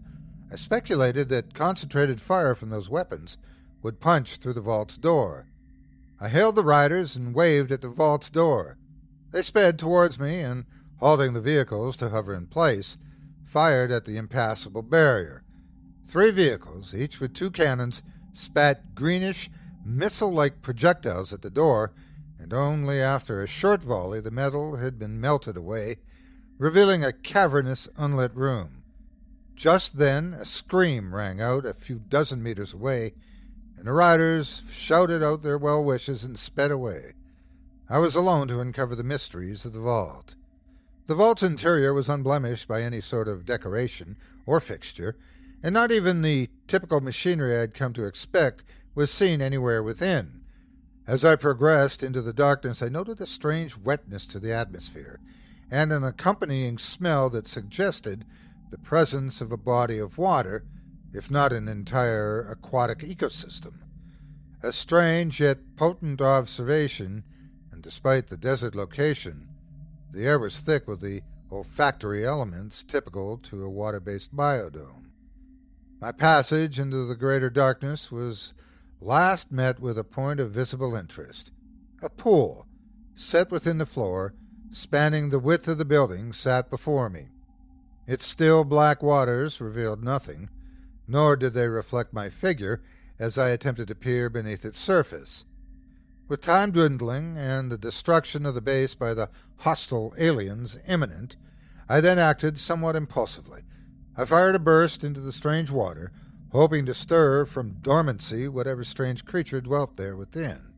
I speculated that concentrated fire from those weapons would punch through the vault's door. I hailed the riders and waved at the vault's door. They sped towards me and, halting the vehicles to hover in place, fired at the impassable barrier. Three vehicles, each with two cannons, spat greenish, missile-like projectiles at the door, and only after a short volley the metal had been melted away, revealing a cavernous, unlit room. Just then a scream rang out a few dozen meters away, and the riders shouted out their well wishes and sped away. I was alone to uncover the mysteries of the vault. The vault's interior was unblemished by any sort of decoration or fixture, and not even the typical machinery I had come to expect was seen anywhere within. As I progressed into the darkness, I noted a strange wetness to the atmosphere, and an accompanying smell that suggested the presence of a body of water, if not an entire aquatic ecosystem. A strange yet potent observation, and despite the desert location, the air was thick with the olfactory elements typical to a water-based biodome. My passage into the greater darkness was last met with a point of visible interest. A pool, set within the floor, spanning the width of the building, sat before me. Its still black waters revealed nothing, nor did they reflect my figure as I attempted to peer beneath its surface. With time dwindling and the destruction of the base by the hostile aliens imminent, I then acted somewhat impulsively. I fired a burst into the strange water, hoping to stir from dormancy whatever strange creature dwelt there within.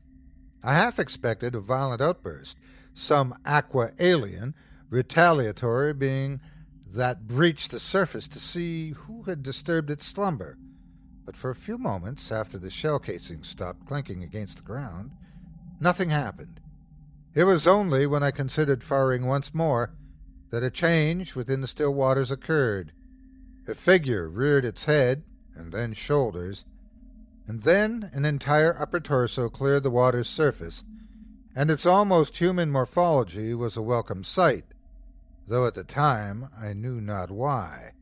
I half expected a violent outburst, some aqua-alien, retaliatory being that breached the surface to see who had disturbed its slumber. But for a few moments, after the shell casing stopped clinking against the ground, nothing happened. It was only when I considered firing once more that a change within the still waters occurred. A figure reared its head, and then shoulders, and then an entire upper torso cleared the water's surface, and its almost human morphology was a welcome sight, though at the time I knew not why.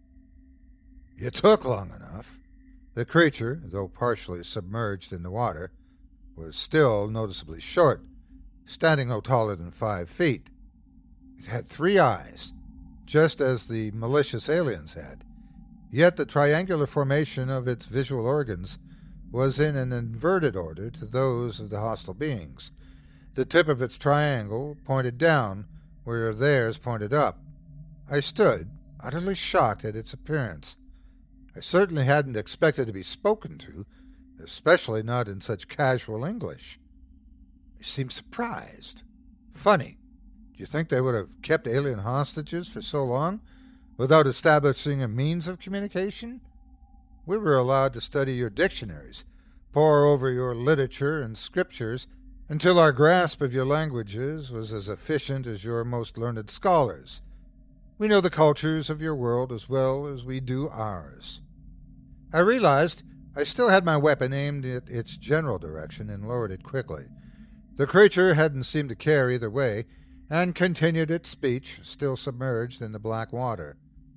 It took long enough. The creature, though partially submerged in the water, was still noticeably short, standing no taller than five feet. It had three eyes, just as the malicious aliens had, yet the triangular formation of its visual organs was in an inverted order to those of the hostile beings. The tip of its triangle pointed down, where theirs pointed up. I stood, utterly shocked at its appearance. I certainly hadn't expected to be spoken to, especially not in such casual English. He seemed surprised. Funny. Do you think they would have kept alien hostages for so long without establishing a means of communication? We were allowed to study your dictionaries, pore over your literature and scriptures, until our grasp of your languages was as efficient as your most learned scholars. We know the cultures of your world as well as we do ours. I realized I still had my weapon aimed at its general direction and lowered it quickly. The creature hadn't seemed to care either way, and continued its speech, still submerged in the black water.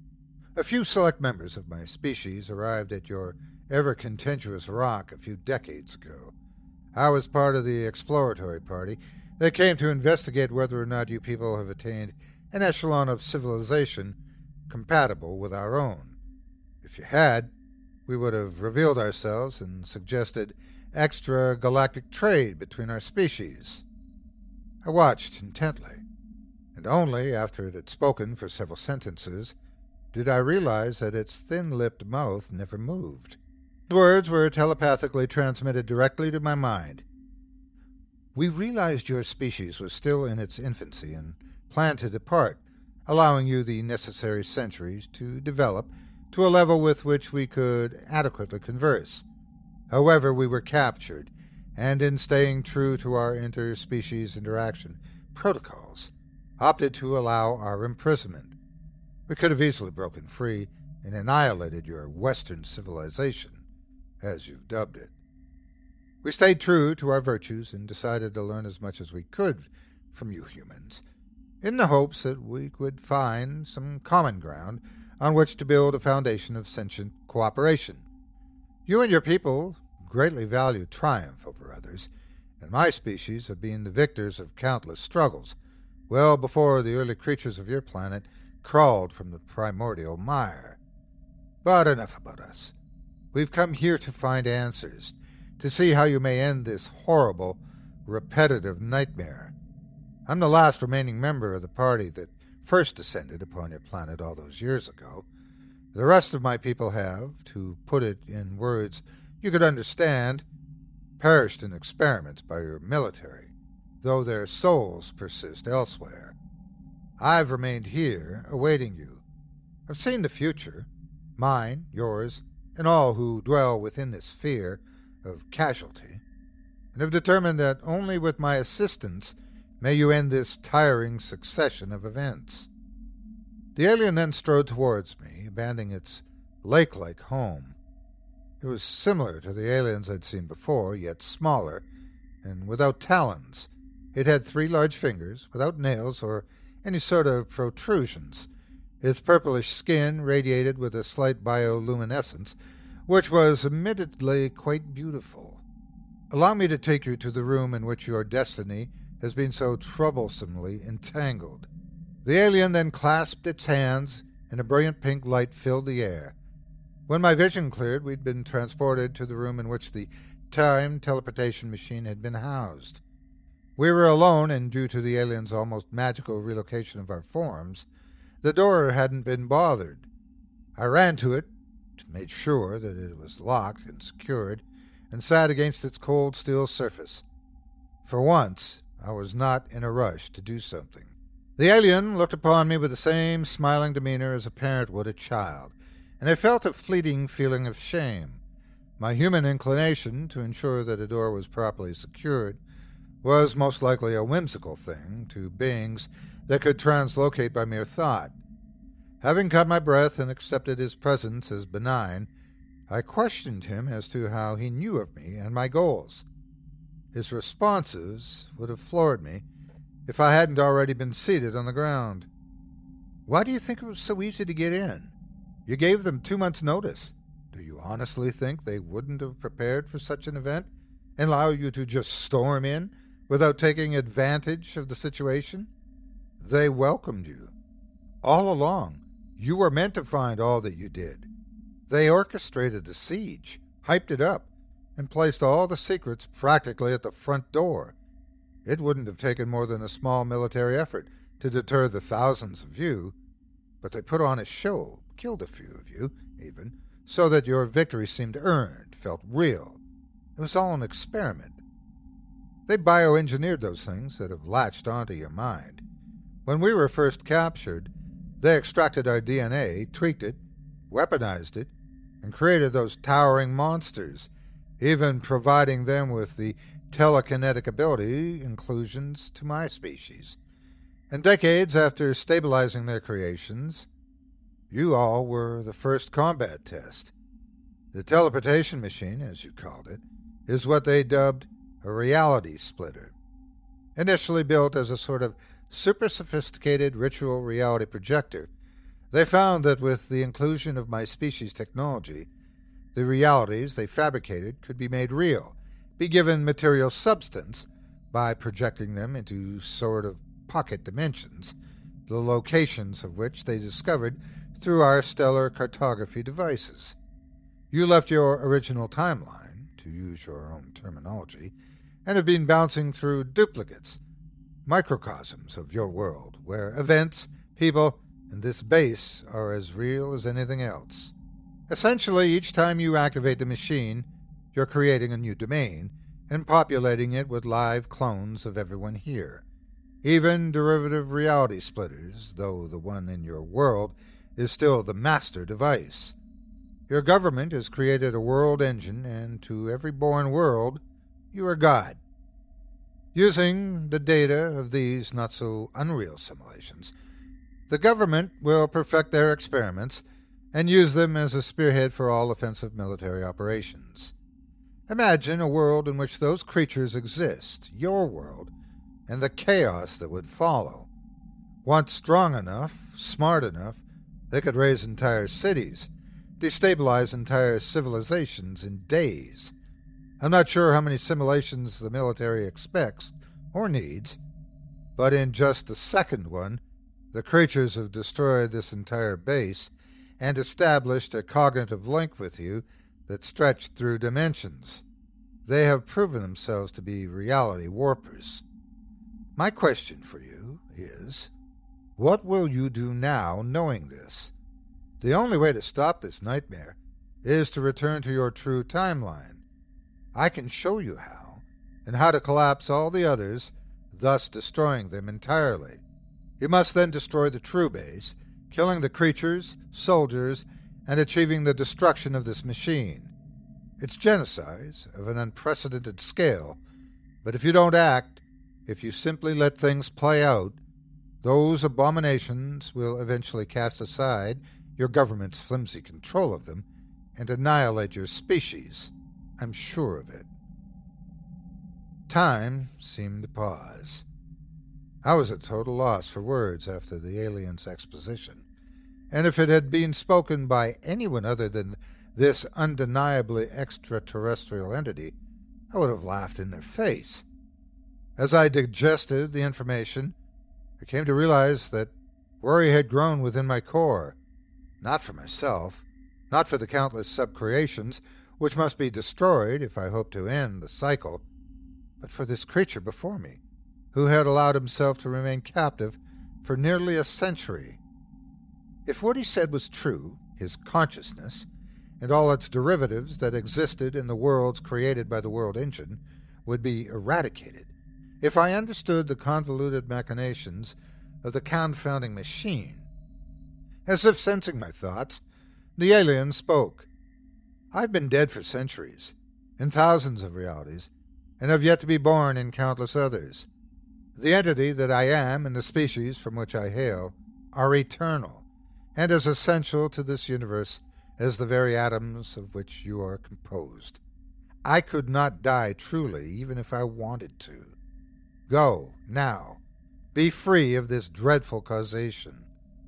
A few select members of my species arrived at your ever-contentious rock a few decades ago. I was part of the exploratory party that came to investigate whether or not you people have attained an echelon of civilization compatible with our own. If you had, we would have revealed ourselves and suggested extra-galactic trade between our species. I watched intently, and only after it had spoken for several sentences did I realize that its thin-lipped mouth never moved. The words were telepathically transmitted directly to my mind. We realized your species was still in its infancy and planned to depart, allowing you the necessary centuries to develop to a level with which we could adequately converse. However, we were captured, and in staying true to our interspecies interaction protocols, opted to allow our imprisonment. We could have easily broken free and annihilated your Western civilization, as you've dubbed it. We stayed true to our virtues and decided to learn as much as we could from you humans, in the hopes that we could find some common ground on which to build a foundation of sentient cooperation. You and your people greatly value triumph over others, and my species have been the victors of countless struggles, well before the early creatures of your planet crawled from the primordial mire. But enough about us. We've come here to find answers, to see how you may end this horrible, repetitive nightmare. I'm the last remaining member of the party that first descended upon your planet all those years ago. The rest of my people have, to put it in words you could understand, perished in experiments by your military, though their souls persist elsewhere. I've remained here, awaiting you. I've seen the future, mine, yours, and all who dwell within this sphere of casualty, and have determined that only with my assistance may you end this tiring succession of events. The alien then strode towards me, abandoning its lake-like home. It was similar to the aliens I'd seen before, yet smaller, and without talons. It had three large fingers, without nails or any sort of protrusions. Its purplish skin radiated with a slight bioluminescence, which was admittedly quite beautiful. Allow me to take you to the room in which your destiny has been so troublesomely entangled. The alien then clasped its hands, and a brilliant pink light filled the air. When my vision cleared, we'd been transported to the room in which the time teleportation machine had been housed. We were alone, and due to the alien's almost magical relocation of our forms, the door hadn't been bothered. I ran to it, made sure that it was locked and secured, and sat against its cold steel surface. For once, I was not in a rush to do something. The alien looked upon me with the same smiling demeanor as a parent would a child, and I felt a fleeting feeling of shame. My human inclination to ensure that a door was properly secured was most likely a whimsical thing to beings that could translocate by mere thought. Having caught my breath and accepted his presence as benign, I questioned him as to how he knew of me and my goals. His responses would have floored me if I hadn't already been seated on the ground. Why do you think it was so easy to get in? You gave them two months' notice. Do you honestly think they wouldn't have prepared for such an event and allow you to just storm in without taking advantage of the situation? They welcomed you. All along, you were meant to find all that you did. They orchestrated the siege, hyped it up, and placed all the secrets practically at the front door. It wouldn't have taken more than a small military effort to deter the thousands of you, but they put on a show, killed a few of you, even, so that your victory seemed earned, felt real. It was all an experiment. They bioengineered those things that have latched onto your mind. When we were first captured, they extracted our D N A, tweaked it, weaponized it, and created those towering monsters, even providing them with the telekinetic ability inclusions to my species. And decades after stabilizing their creations, you all were the first combat test. The teleportation machine, as you called it, is what they dubbed a reality splitter. Initially built as a sort of super-sophisticated ritual reality projector, they found that with the inclusion of my species' technology, the realities they fabricated could be made real, be given material substance by projecting them into sort of pocket dimensions, the locations of which they discovered through our stellar cartography devices. You left your original timeline, to use your own terminology, and have been bouncing through duplicates, microcosms of your world, where events, people, and this base are as real as anything else. Essentially, each time you activate the machine, you're creating a new domain and populating it with live clones of everyone here. Even derivative reality splitters, though the one in your world is still the master device. Your government has created a world engine, and to every born world, you are God. Using the data of these not-so-unreal simulations, the government will perfect their experiments and use them as a spearhead for all offensive military operations. Imagine a world in which those creatures exist, your world, and the chaos that would follow. Once strong enough, smart enough, They could raise entire cities, destabilize entire civilizations in days. I'm not sure how many simulations the military expects or needs, but in just the second one, the creatures have destroyed this entire base and established a cognitive link with you that stretched through dimensions. They have proven themselves to be reality warpers. My question for you is, what will you do now knowing this? The only way to stop this nightmare is to return to your true timeline. I can show you how, and how to collapse all the others, thus destroying them entirely. You must then destroy the true base, killing the creatures, soldiers, and achieving the destruction of this machine. It's genocide of an unprecedented scale, but if you don't act, if you simply let things play out, those abominations will eventually cast aside your government's flimsy control of them and annihilate your species. I'm sure of it. Time seemed to pause. I was at total loss for words after the alien's exposition, and if it had been spoken by anyone other than this undeniably extraterrestrial entity, I would have laughed in their face. As I digested the information, I came to realize that worry had grown within my core, not for myself, not for the countless subcreations which must be destroyed if I hope to end the cycle, but for this creature before me, who had allowed himself to remain captive for nearly a century. If what he said was true, his consciousness, and all its derivatives that existed in the worlds created by the World Engine, would be eradicated. If I understood the convoluted machinations of the confounding machine. As if sensing my thoughts, the alien spoke. I've been dead for centuries, in thousands of realities, and have yet to be born in countless others. The entity that I am and the species from which I hail are eternal, and as essential to this universe as the very atoms of which you are composed. I could not die truly, even if I wanted to. Go, now. Be free of this dreadful causation.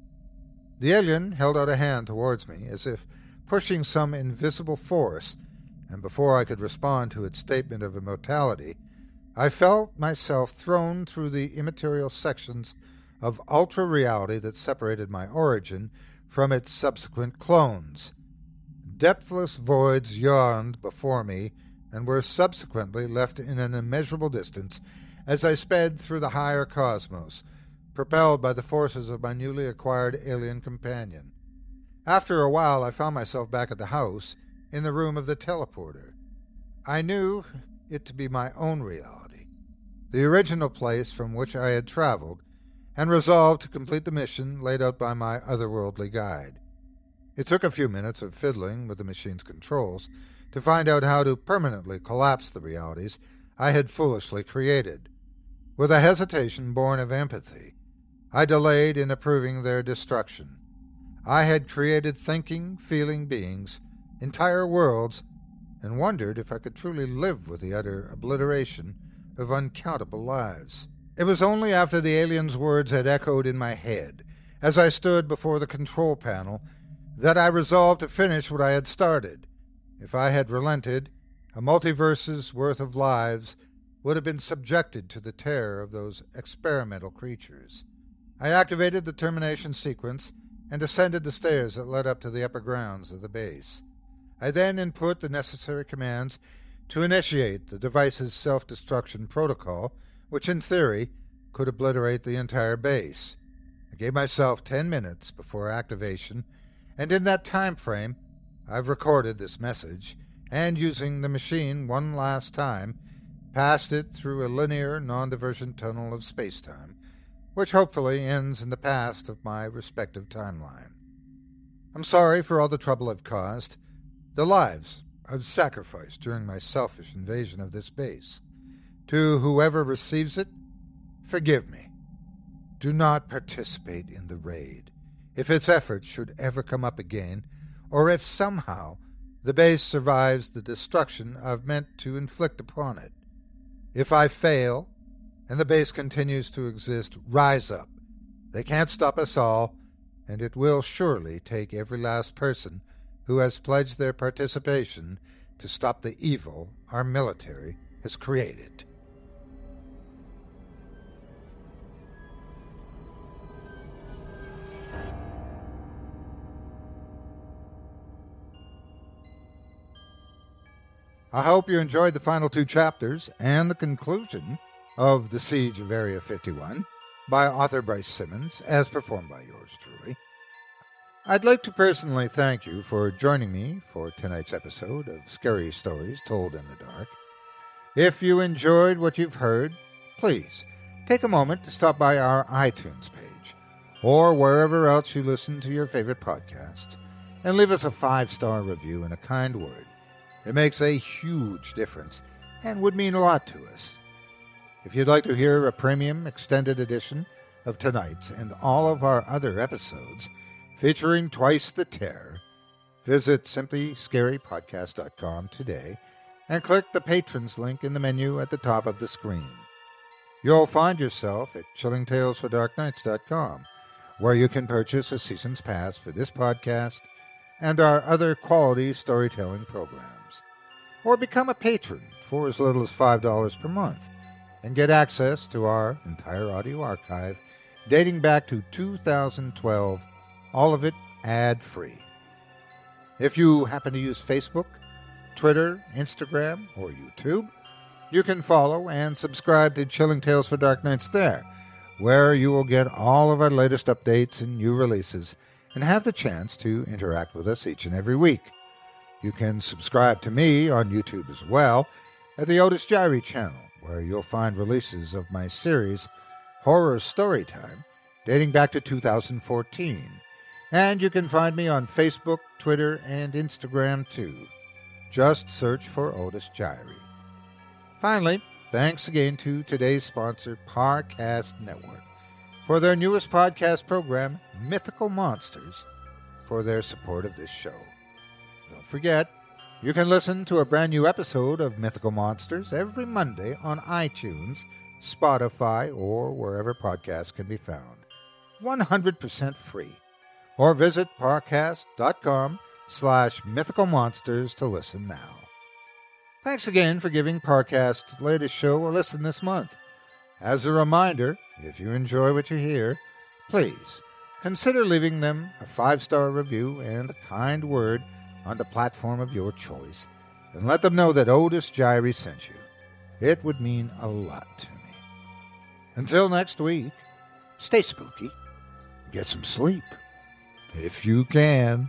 The alien held out a hand towards me, as if pushing some invisible force, and before I could respond to its statement of immortality, I felt myself thrown through the immaterial sections of ultra-reality that separated my origin from its subsequent clones. Depthless voids yawned before me and were subsequently left in an immeasurable distance as I sped through the higher cosmos, propelled by the forces of my newly acquired alien companion. After a while I found myself back at the house, in the room of the teleporter. I knew it to be my own reality, the original place from which I had traveled, and resolved to complete the mission laid out by my otherworldly guide. It took a few minutes of fiddling with the machine's controls to find out how to permanently collapse the realities I had foolishly created. With a hesitation born of empathy, I delayed in approving their destruction. I had created thinking, feeling beings, entire worlds, and wondered if I could truly live with the utter obliteration of uncountable lives. It was only after the alien's words had echoed in my head, as I stood before the control panel, that I resolved to finish what I had started. If I had relented, a multiverse's worth of lives would have been subjected to the terror of those experimental creatures. I activated the termination sequence and ascended the stairs that led up to the upper grounds of the base. I then input the necessary commands to initiate the device's self-destruction protocol, which in theory could obliterate the entire base. I gave myself ten minutes before activation, and in that time frame I've recorded this message, and using the machine one last time, passed it through a linear non-divergent tunnel of space-time, which hopefully ends in the past of my respective timeline. I'm sorry for all the trouble I've caused, the lives I've sacrificed during my selfish invasion of this base. To whoever receives it, forgive me. Do not participate in the raid. If its efforts should ever come up again, or if somehow the base survives the destruction I've meant to inflict upon it. If I fail, and the base continues to exist, rise up. They can't stop us all, and it will surely take every last person who has pledged their participation to stop the evil our military has created. I hope you enjoyed the final two chapters and the conclusion of The Siege of Area fifty-one by author Bryce Simmons, as performed by yours truly. I'd like to personally thank you for joining me for tonight's episode of Scary Stories Told in the Dark. If you enjoyed what you've heard, please take a moment to stop by our iTunes page or wherever else you listen to your favorite podcasts and leave us a five-star review and a kind word. It makes a huge difference and would mean a lot to us. If you'd like to hear a premium extended edition of tonight's and all of our other episodes featuring Twice the Terror, visit simply scary podcast dot com today and click the Patrons link in the menu at the top of the screen. You'll find yourself at chilling tales for dark nights dot com, where you can purchase a season's pass for this podcast and our other quality storytelling programs, or become a patron for as little as five dollars per month and get access to our entire audio archive dating back to two thousand twelve, all of it ad-free. If you happen to use Facebook, Twitter, Instagram, or YouTube, you can follow and subscribe to Chilling Tales for Dark Nights there, where you will get all of our latest updates and new releases and have the chance to interact with us each and every week. You can subscribe to me on YouTube as well at the Otis Jiry channel, where you'll find releases of my series Horror Storytime dating back to two thousand fourteen. And you can find me on Facebook, Twitter, and Instagram too. Just search for Otis Jiry. Finally, thanks again to today's sponsor, Parcast Network, for their newest podcast program, Mythical Monsters, for their support of this show. Don't forget, you can listen to a brand new episode of Mythical Monsters every Monday on iTunes, Spotify, or wherever podcasts can be found. one hundred percent free. Or visit parcast.com slash mythical monsters to listen now. Thanks again for giving Parcast's latest show a listen this month. As a reminder, if you enjoy what you hear, please consider leaving them a five-star review and a kind word on the platform of your choice, and let them know that Otis Jiry sent you. It would mean a lot to me. Until next week, stay spooky, get some sleep, if you can.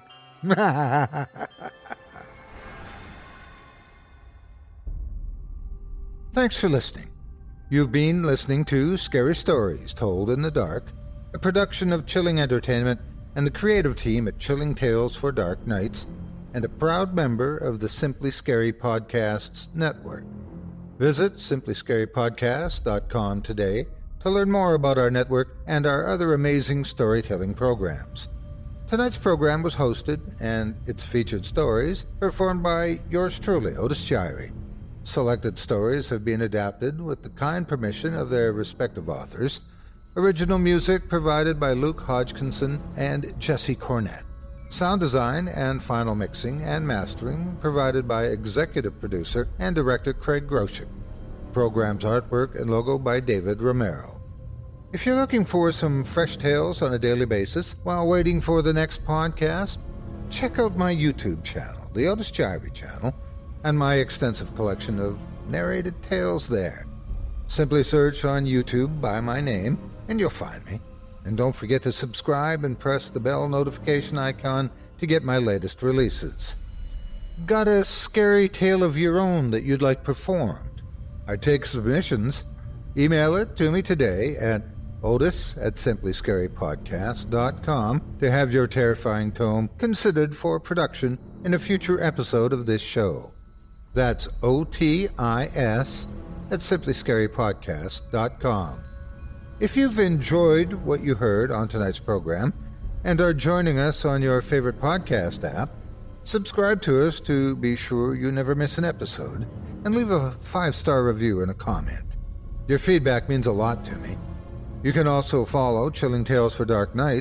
Thanks for listening. You've been listening to Scary Stories Told in the Dark, a production of Chilling Entertainment and the creative team at Chilling Tales for Dark Nights, and a proud member of the Simply Scary Podcasts Network. Visit simply scary podcast dot com today to learn more about our network and our other amazing storytelling programs. Tonight's program was hosted, and its featured stories performed by yours truly, Otis Jiry. Selected stories have been adapted with the kind permission of their respective authors. Original music provided by Luke Hodgkinson and Jesse Cornett. Sound design and final mixing and mastering provided by executive producer and director Craig Groshek. Program's artwork and logo by David Romero. If you're looking for some fresh tales on a daily basis while waiting for the next podcast, check out my YouTube channel, the Otis Jiry channel, and my extensive collection of narrated tales there. Simply search on YouTube by my name, and you'll find me. And don't forget to subscribe and press the bell notification icon to get my latest releases. Got a scary tale of your own that you'd like performed? I take submissions. Email it to me today at otis at simply scary podcast dot com to have your terrifying tome considered for production in a future episode of this show. That's O T I S at simply scary podcast dot com. If you've enjoyed what you heard on tonight's program and are joining us on your favorite podcast app, subscribe to us to be sure you never miss an episode, and leave a five-star review and a comment. Your feedback means a lot to me. You can also follow Chilling Tales for Dark Nights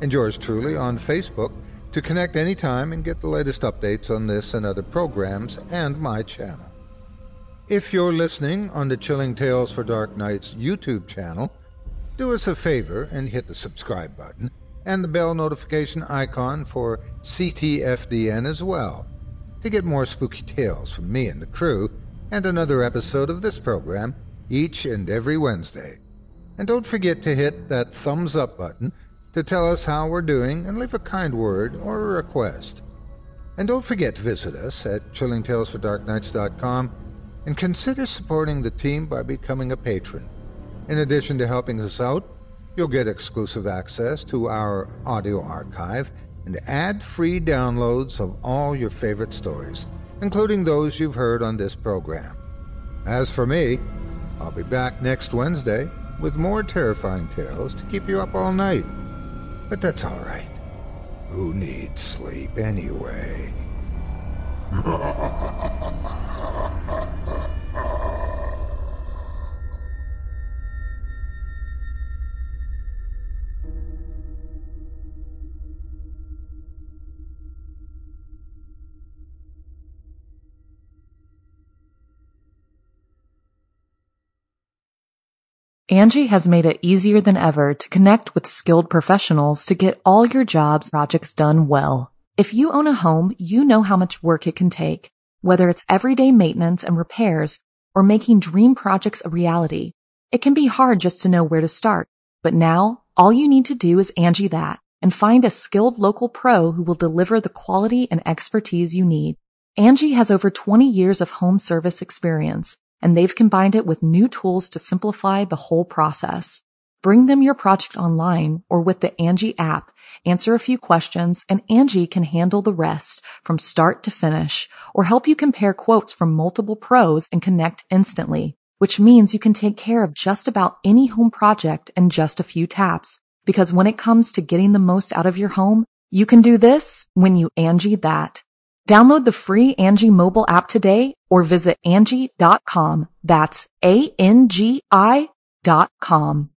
and yours truly on Facebook to connect anytime and get the latest updates on this and other programs and my channel. If you're listening on the Chilling Tales for Dark Nights YouTube channel, do us a favor and hit the subscribe button and the bell notification icon for C T F D N as well to get more spooky tales from me and the crew and another episode of this program each and every Wednesday. And don't forget to hit that thumbs up button to tell us how we're doing and leave a kind word or a request. And don't forget to visit us at chilling tales for dark nights dot com and consider supporting the team by becoming a patron. In addition to helping us out, you'll get exclusive access to our audio archive and ad-free downloads of all your favorite stories, including those you've heard on this program. As for me, I'll be back next Wednesday with more terrifying tales to keep you up all night. But that's all right. Who needs sleep anyway? Angie has made it easier than ever to connect with skilled professionals to get all your jobs projects done well. If you own a home, you know how much work it can take, whether it's everyday maintenance and repairs or making dream projects a reality. It can be hard just to know where to start, but now all you need to do is Angie that and find a skilled local pro who will deliver the quality and expertise you need. Angie has over twenty years of home service experience, and they've combined it with new tools to simplify the whole process. Bring them your project online or with the Angie app, answer a few questions, and Angie can handle the rest from start to finish, or help you compare quotes from multiple pros and connect instantly, which means you can take care of just about any home project in just a few taps. Because when it comes to getting the most out of your home, you can do this when you Angie that. Download the free Angie mobile app today or visit Angie dot com. That's A N G I dot com.